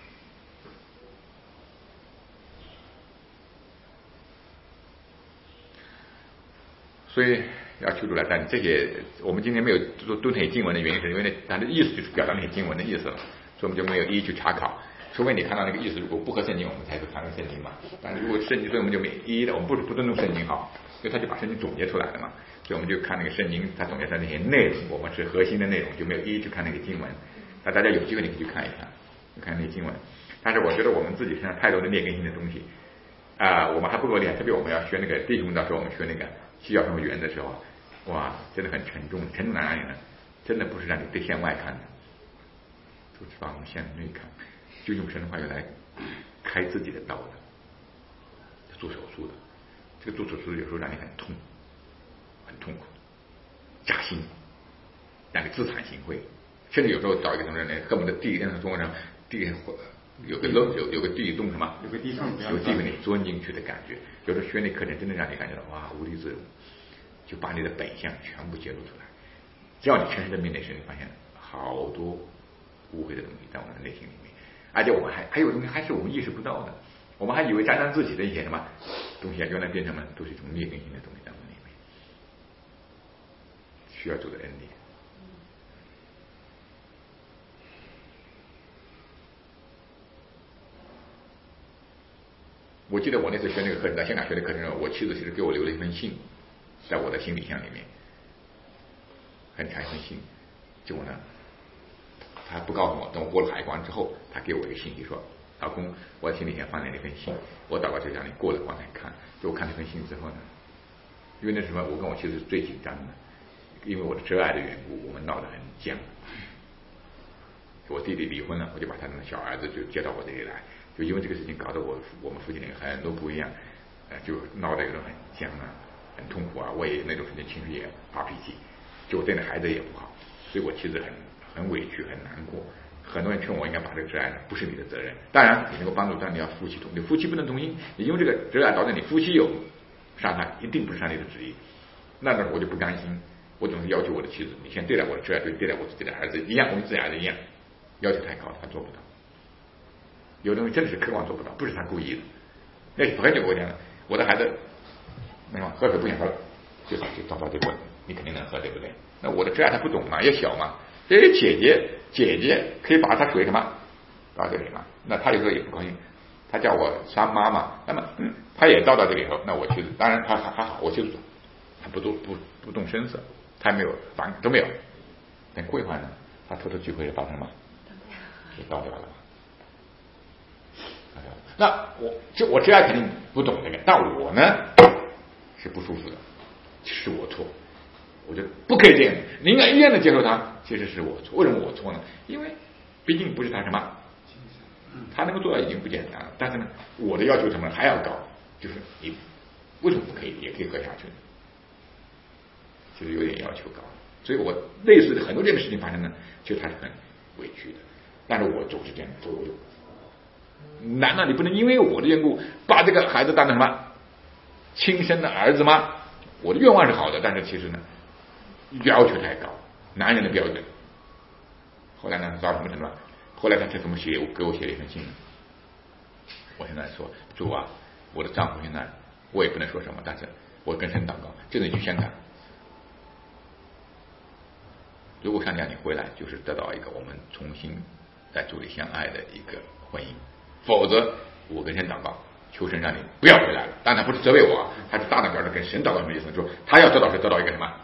Speaker 1: 所以要求主来带领这些。我们今天没有读那些经文的原因，是因为它的意思就是表达那些经文的意思了，所以我们就没有一一去查考。 除非你看到那个意思如果不合圣经，我们才会看圣经嘛。但是如果圣经，所以我们就没一一的，我们不尊重圣经哈，因为他就把圣经总结出来了嘛。所以我们就看那个圣经，他总结出来那些内容，我们是核心的内容，就没有一一去看那个经文。那大家有机会你可以去看一看，看那个经文。但是我觉得我们自己身上太多的劣根性的东西我们还不够厉害。特别我们要学那个弟兄，到时候我们学那个七要什么原则的时候，哇，真的很沉重。沉重在哪里呢？真的不是让你对向外看的，都是把我们向内看，就用神的话语来开自己的刀的，做手术的。这个做手术有时候让你很痛，很痛苦，扎心，让你自惭形秽，甚至有时候找一个什么人呢，恨不得地中国上地有个漏，有个地洞什么，有地给你钻进去的感觉。有时候学那课程真的让你感觉到哇无地自容，就把你的本相全部揭露出来。只要你全身的面对神，你发现好多污秽的东西在我们的内心里面，而且我们还有东西还是我们意识不到的，我们还以为沾沾自喜的一些什么东西原来变成了都是一种劣根性的东西在我们里面，需要主的恩典。我记得我那次学那个课程，在香港学的课程，我妻子其实给我留了一封信，在我的行李箱里面，很长一封信。结果呢，他不告诉我，等我过了海关之后，他给我一个信息说：“老公，我的行李箱放在那封信，我祷告就让你过了关来看。”就我看那封信之后呢，因为那什么，我跟我妻子是最紧张的，因为我的挚爱的缘故，我们闹得很僵。我弟弟离婚了，我就把他的小儿子就接到我这里来。就因为这个事情搞得我们夫妻俩很多不一样，就闹得有人很僵啊，很痛苦啊。我也那种时间情绪也发脾气，就我对那孩子也不好，所以我妻子很委屈很难过。很多人劝我应该把这个挚爱呢，不是你的责任，当然你能够帮助，但你要夫妻同意，夫妻不能同意，你因为这个挚爱导致你夫妻有伤害，一定不是上帝的旨意。那我就不甘心，我总是要求我的妻子，你先对待我的挚爱，对待我自己的儿子一样，我们自己儿子一样，要求太高了，他做不到。有的东西真的是客观做不到，不是他故意的。那是很久以前了，我的孩子，那么喝水不想喝了，就找到这个，你肯定能喝，对不对？那我的挚爱他不懂嘛，也小嘛，这姐姐可以把他水什么倒这里嘛，那他有时候也不高兴，他叫我三妈妈，那么他也倒到这里头，那我妻子当然他还好，我妻子他不动声色，他没有反都没有。等过一会儿呢，他偷偷聚会倒什么，就倒掉了。那我挚爱肯定不懂这个，但我呢是不舒服的，是我错，我就不可以这样，你应该一样的接受他，其实是我错。为什么我错呢？因为毕竟不是他什么，他能够做到已经不简单了，但是呢，我的要求什么还要高，就是你为什么不可以也可以喝下去呢？其实有点要求高，所以我类似的很多这样的事情发生呢，其实他是很委屈的，但是我总是这样做。难道你不能因为我的缘故把这个孩子当成什么亲生的儿子吗？我的愿望是好的，但是其实呢要求太高，男人的标准。后来呢到什么程度？后来他给我写了一封信，我现在说主啊，我的丈夫现在我也不能说什么，但是我跟神祷告，这次去香港，如果上将你回来，就是得到一个我们重新在主里相爱的一个婚姻，否则我跟神祷告，求神让你不要回来了。但他不是责备我，他是大胆表示跟神祷告什么意思？说他要得到是得到一个什么，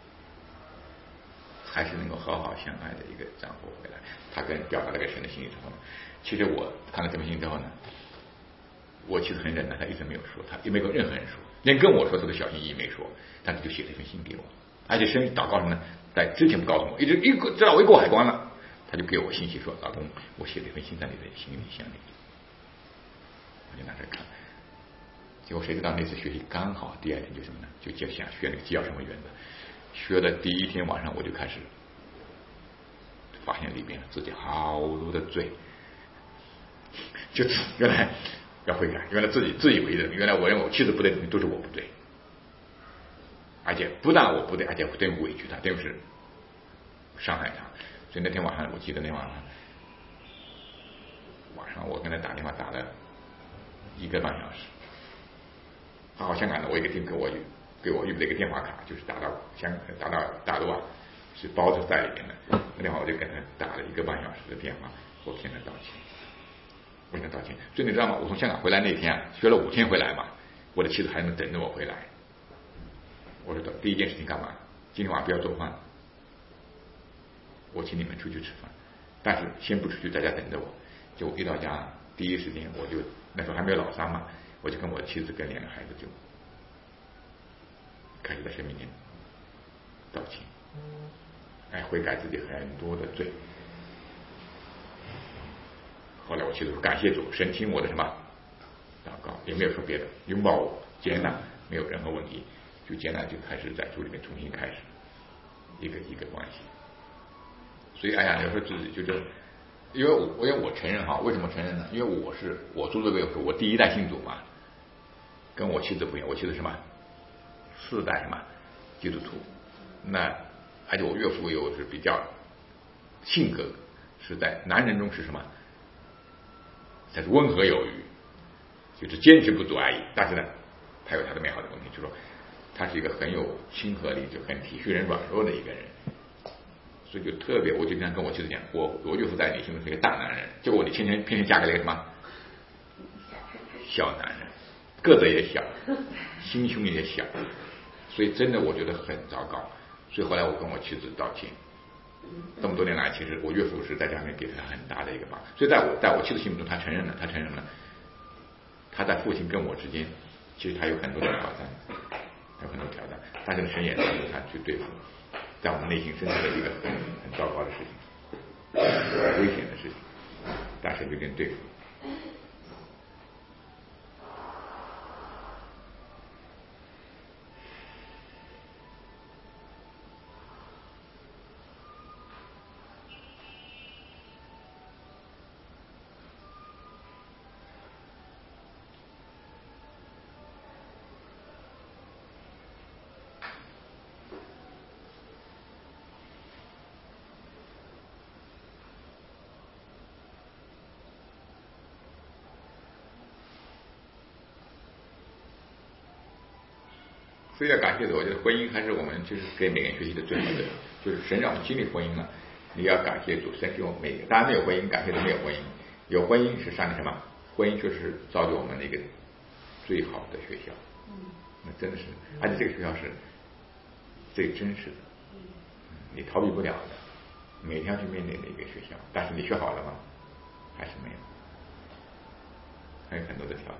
Speaker 1: 还是能够好好相爱的一个丈夫回来。他跟表达了给神的心意之后呢，其实我看了这封信之后呢，我其实很忍耐，他一直没有说，他也没跟任何人说，连跟我说这个小心翼翼没说，但是就写了一封信给我，而且神祷告什么呢？在之前不告诉我，知道我一过海关了，他就给我信息说，老公，我写了一封信在你的行李箱里，我就拿着看，结果谁知道那次学习刚好第二天就什么呢？就想学那个纪要什么原则，学的第一天晚上我就开始发现里边自己好多的罪，就原来要悔改，原来自以为的，原来我认为我妻子不对，都是我不对，而且不但我不对，而且等于委屈他，等于是伤害他。所以那天晚上，我记得那晚上我跟他打电话打了1个半小时。好香港的，我也给我预备了一个电话卡，就是打到大陆啊，是包着在里面的。那电话我就跟他打了1个半小时的电话，我向他道歉。 我跟他道歉。所以你知道吗？我从香港回来那天啊，学了5天回来嘛，我的妻子还能等着我回来。我说第一件事情干嘛？今天晚上不要做饭，我请你们出去吃饭，但是先不出去，在家等着我。就我一到家，第一时间我就那时候还没有老三嘛，我就跟我的妻子跟2个孩子就开始在神面前道歉，悔改自己很多的罪。后来我妻子说感谢主，神听我的什么祷告，也没有说别的，拥抱我接纳，没有任何问题，就接纳，就开始在主里面重新开始一个关系。所以有时候自己就是因为我承认哈，为什么承认呢？因为我住这个我第1代信主嘛，跟我妻子不一样，我妻子什么4代什么基督徒，那而且我岳父又是比较性格是在男人中是什么，他是温和有余，就是坚持不足而已，但是呢他有他的美好的东西，就是说他是一个很有亲和力，就很体恤人软弱的一个人。所以就特别，我就经常跟我妻子讲，我岳父在你心中是一个大男人，结果你偏偏嫁给了一个什么小男人，个子也小，心胸也小，所以真的我觉得很糟糕。所以后来我跟我妻子道歉，这么多年来，其实我岳父是在家里面给他很大的一个帮，所以在我妻子心目中，他承认了，他在父亲跟我之间，其实他有很多的挑战，但是神也帮助他去对付在我们内心深处的一个很糟糕的事情，危险的事情，但是就跟对付。所以要感谢主，我觉得婚姻还是我们就是给每个人学习的最好的，就是神让我们经历婚姻了，你要感谢主，神给我们每个，当然没有婚姻，感谢主没有婚姻，有婚姻是上帝什么？婚姻就是造就我们的一个最好的学校，那真的是，而且这个学校是最真实的，你逃避不了的，每天要去面对的一个学校，但是你学好了吗？还是没有，还有很多的挑战。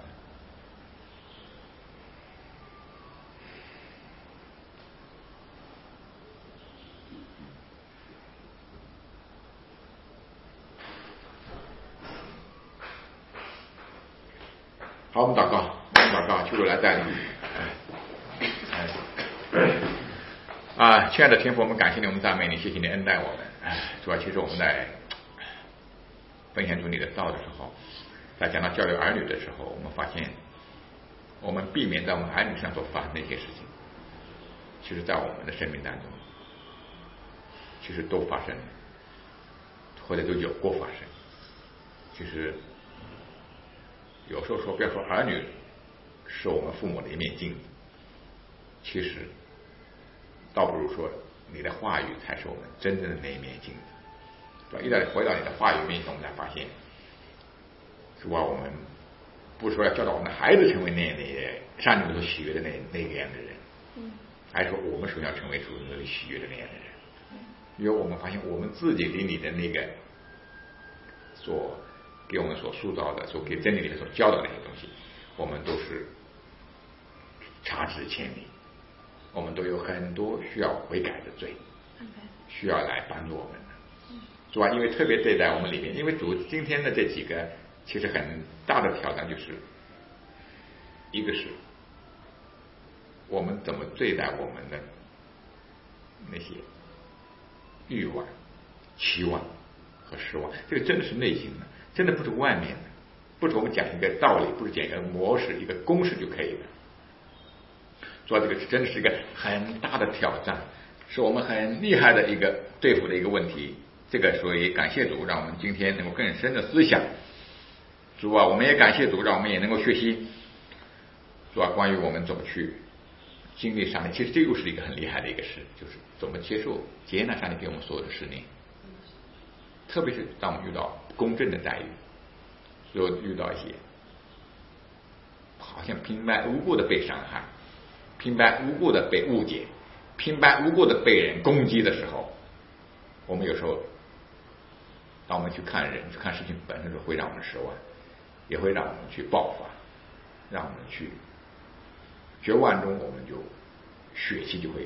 Speaker 1: 好，我们祷告，求主来带领。亲爱的天父，我们感谢你，我们赞美你，谢谢你恩待我们。主要其实我们在分享出你的道的时候，在讲到教育儿女的时候，我们发现我们避免在我们儿女上所发生的一些事情，其实在我们的生命当中其实都发生了，或者都有过发生。其实有时候说，不要说儿女是我们父母的一面镜子，其实倒不如说你的话语才是我们真正的那一面镜子，对吧？一旦回到你的话语面前，我们才发现，是吧？我们不是说要教导我们的孩子成为那上帝所喜悦的那个样的人，还是说我们首先要成为属于喜悦的那样的人？因为我们发现我们自己离你的那个所给我们所塑造的，所给真理里面所教导的那些东西，我们都是差之千里，我们都有很多需要悔改的罪，需要来帮助我们的，是吧？因为特别对待我们里面，因为主今天的这几个其实很大的挑战，就是一个是我们怎么对待我们的那些欲望、期望和失望，这个真的是内心的，真的不是外面的，不是我们讲一个道理，不是讲一个模式、一个公式就可以了。所以这个真的是一个很大的挑战，是我们很厉害的一个对付的一个问题。这个所以感谢主，让我们今天能够更深的思想。主啊，我们也感谢主，让我们也能够学习。主啊，关于我们怎么去经历上帝，其实这又是一个很厉害的一个事，就是怎么接受、接纳上帝给我们所有的使命。特别是当我们遇到公正的待遇， 如果遇到一些好像平白无故的被伤害，平白无故的被误解，平白无故的被人攻击的时候，我们有时候当我们去看人去看事情本身的时候，会让我们失望，也会让我们去爆发，让我们去绝望中，我们就血气就会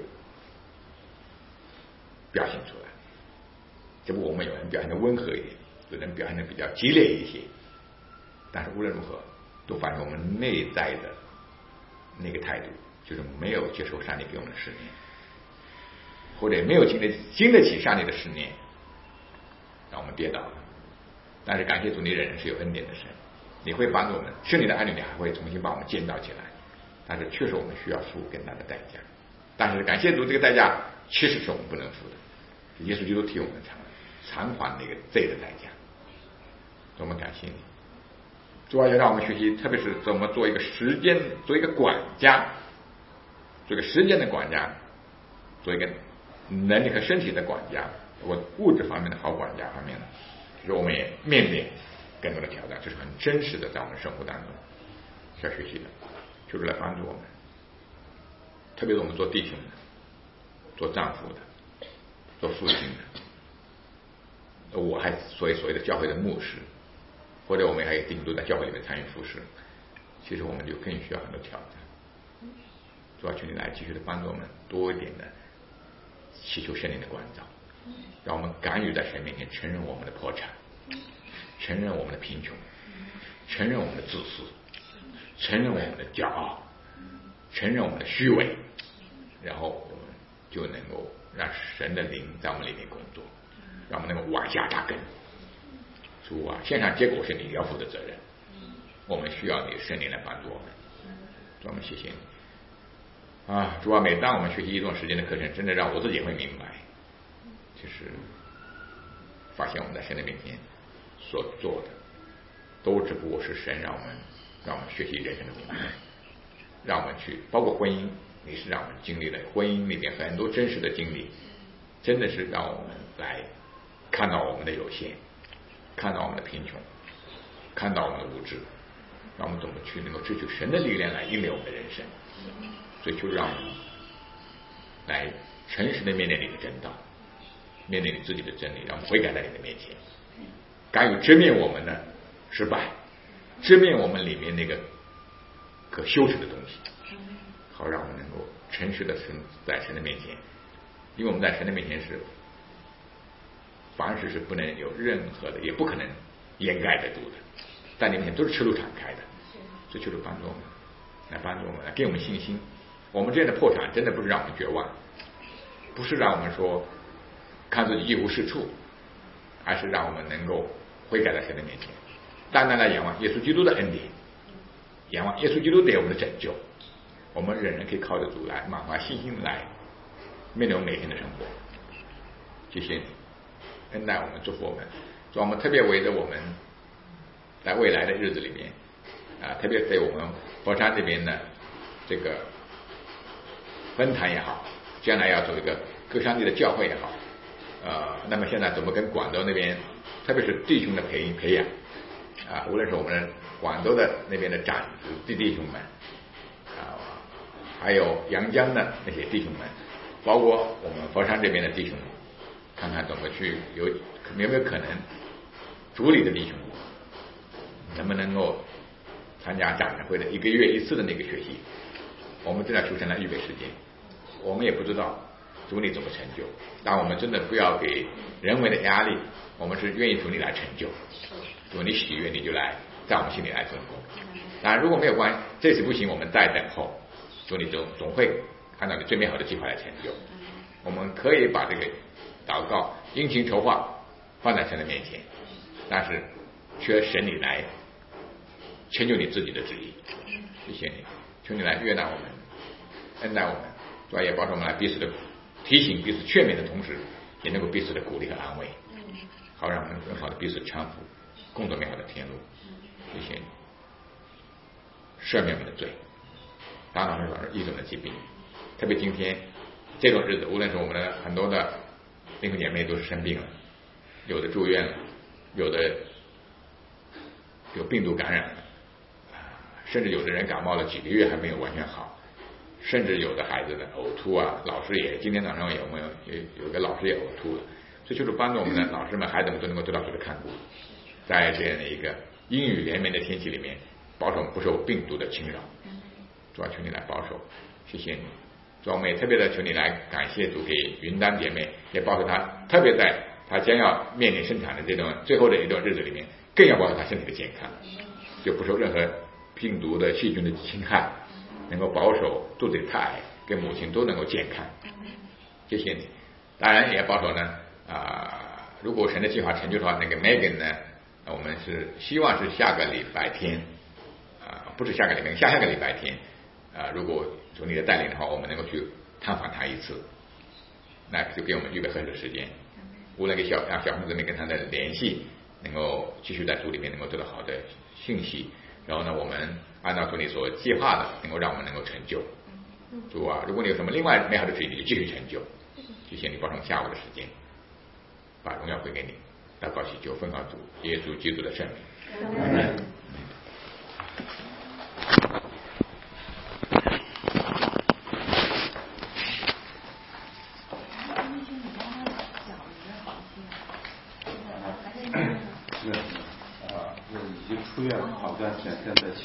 Speaker 1: 表现出来。只不过我们有人表现的温和一点，有人表现的比较激烈一些，但是无论如何都发现我们内在的那个态度就是没有接受上帝给我们的试炼，或者没有经得起上帝的试炼，让我们跌倒了。但是感谢主，你仍然是有恩典的神，你会帮助我们，是你的儿女，你还会重新把我们建造起来。但是确实我们需要付更大的代价，但是感谢主，这个代价其实是我们不能付的，耶稣基督替我们偿还那个罪的代价。我们感谢你，主要要让我们学习，特别是怎么做一个时间，做一个管家，做一个时间的管家，做一个能力和身体的管家，我物质方面的好管家方面的，就是我们也面临更多的挑战，这是很真实的，在我们生活当中需要学习的，就是来帮助我们，特别是我们做弟兄的，做丈夫的，做父亲的，我还所谓的教会的牧师，或者我们还有弟兄都在教会里面参与服侍，其实我们就更需要很多挑战。主要求你来继续的帮助我们，多一点的祈求圣灵的关照，让我们敢于在神面前承认我们的破产，承认我们的贫穷，承认我们的自私，承认我们的骄傲，承认我们的虚伪，然后我们就能够让神的灵在我们里面工作，让我们能够往下扎根。主啊，线上结果是你要负的责任，我们需要你的圣灵来帮助我们。主，我们谢谢你啊！主啊，每当我们学习一段时间的课程，真的让我自己会明白，就是发现我们在神的面前所做的都只不过是神让我们学习人生的功课，让我们去包括婚姻，你是让我们经历了婚姻里面很多真实的经历，真的是让我们来看到我们的有限，看到我们的贫穷，看到我们的无知，让我们怎么去能够追求神的力量来引领我们的人生。所以就让我们来诚实的面对你的真道，面对你自己的真理，让我们悔改在你的面前，敢于直面我们的失败，直面我们里面那个可羞耻的东西，好让我们能够诚实的在神的面前，因为我们在神的面前是凡事是不能有任何的，也不可能掩盖得住的，在你面前都是赤露敞开的。所以求主帮助我们，来帮助我们，来给我们信心。我们这样的破产真的不是让我们绝望，不是让我们说看自己一无是处，而是让我们能够悔改在神的面前，单单来仰望耶稣基督的恩典，仰望耶稣基督给我们的拯救，我们仍然可以靠着主来满怀信心来面对我们每天的生活。谢谢你恩待我们，祝福我们，主，我们特别为着我们在未来的日子里面特别对我们佛山这边的这个分坛也好，将来要做一个各山地的教会也好，那么现在怎么跟广州那边，特别是弟兄的培养无论是我们广州的那边的长子弟兄们还有阳江的那些弟兄们，包括我们佛山这边的弟兄们，看看怎么去有没有可能主里的弟兄能不能够参加长会的1个月1次的那个学习，我们正在求神来预备时间，我们也不知道主你怎么成就，但我们真的不要给人为的压力，我们是愿意主你来成就，主你喜悦你就来在我们心里来做工。当然如果没有关系，这次不行，我们再等候，主你总会按照你最美好的计划来成就。我们可以把这个祷告殷勤筹划放在神的面前，但是缺神你来成就你自己的旨意。谢谢你，求你来悦纳我们，恩待我们，主要也帮助我们来彼此的提醒，彼此劝勉的同时，也能够彼此的鼓励和安慰，好让我们更好的彼此搀扶，共走美好的天路。谢谢你，赦免我们的罪，大大小小一种的疾病，特别今天这种日子，无论是我们的很多的弟兄姐妹都是生病了，有的住院了，有的有病毒感染了，甚至有的人感冒了几个月还没有完全好，甚至有的孩子呢呕吐啊，老师也今天早上有个老师也呕吐了，这就是帮助我们的老师们、孩子们都能够得到主的看顾，在这样的一个阴雨连绵的天气里面，保守不受病毒的侵扰。主要求你来保守，谢谢你。主要我们也特别的求你来感谢主给云丹姐妹，也保守她，特别在她将要面临生产的这种最后的一段日子里面，更要保守她身体的健康，就不受任何病毒的细菌的侵害，能够保守肚子里胎跟母亲都能够健康。谢谢你。当然也保守呢如果神的计划成就的话，那个 Megan 呢，我们是希望是下个礼拜天不是下个礼拜，下个礼拜天如果从你的带领的话，我们能够去探访他一次，那就给我们预备合适的时间，无论给让小朋友们跟他的联系能够继续在主里面能够得到好的信息，然后呢，我们按照主你所计划的，能够让我们能够成就。主啊，如果你有什么另外美好的旨意，你就继续成就。谢谢你保证下午的时间，把荣耀归给你，祷告祈求奉靠主耶稣基督的圣名。
Speaker 7: 已经出院了好段时间，现在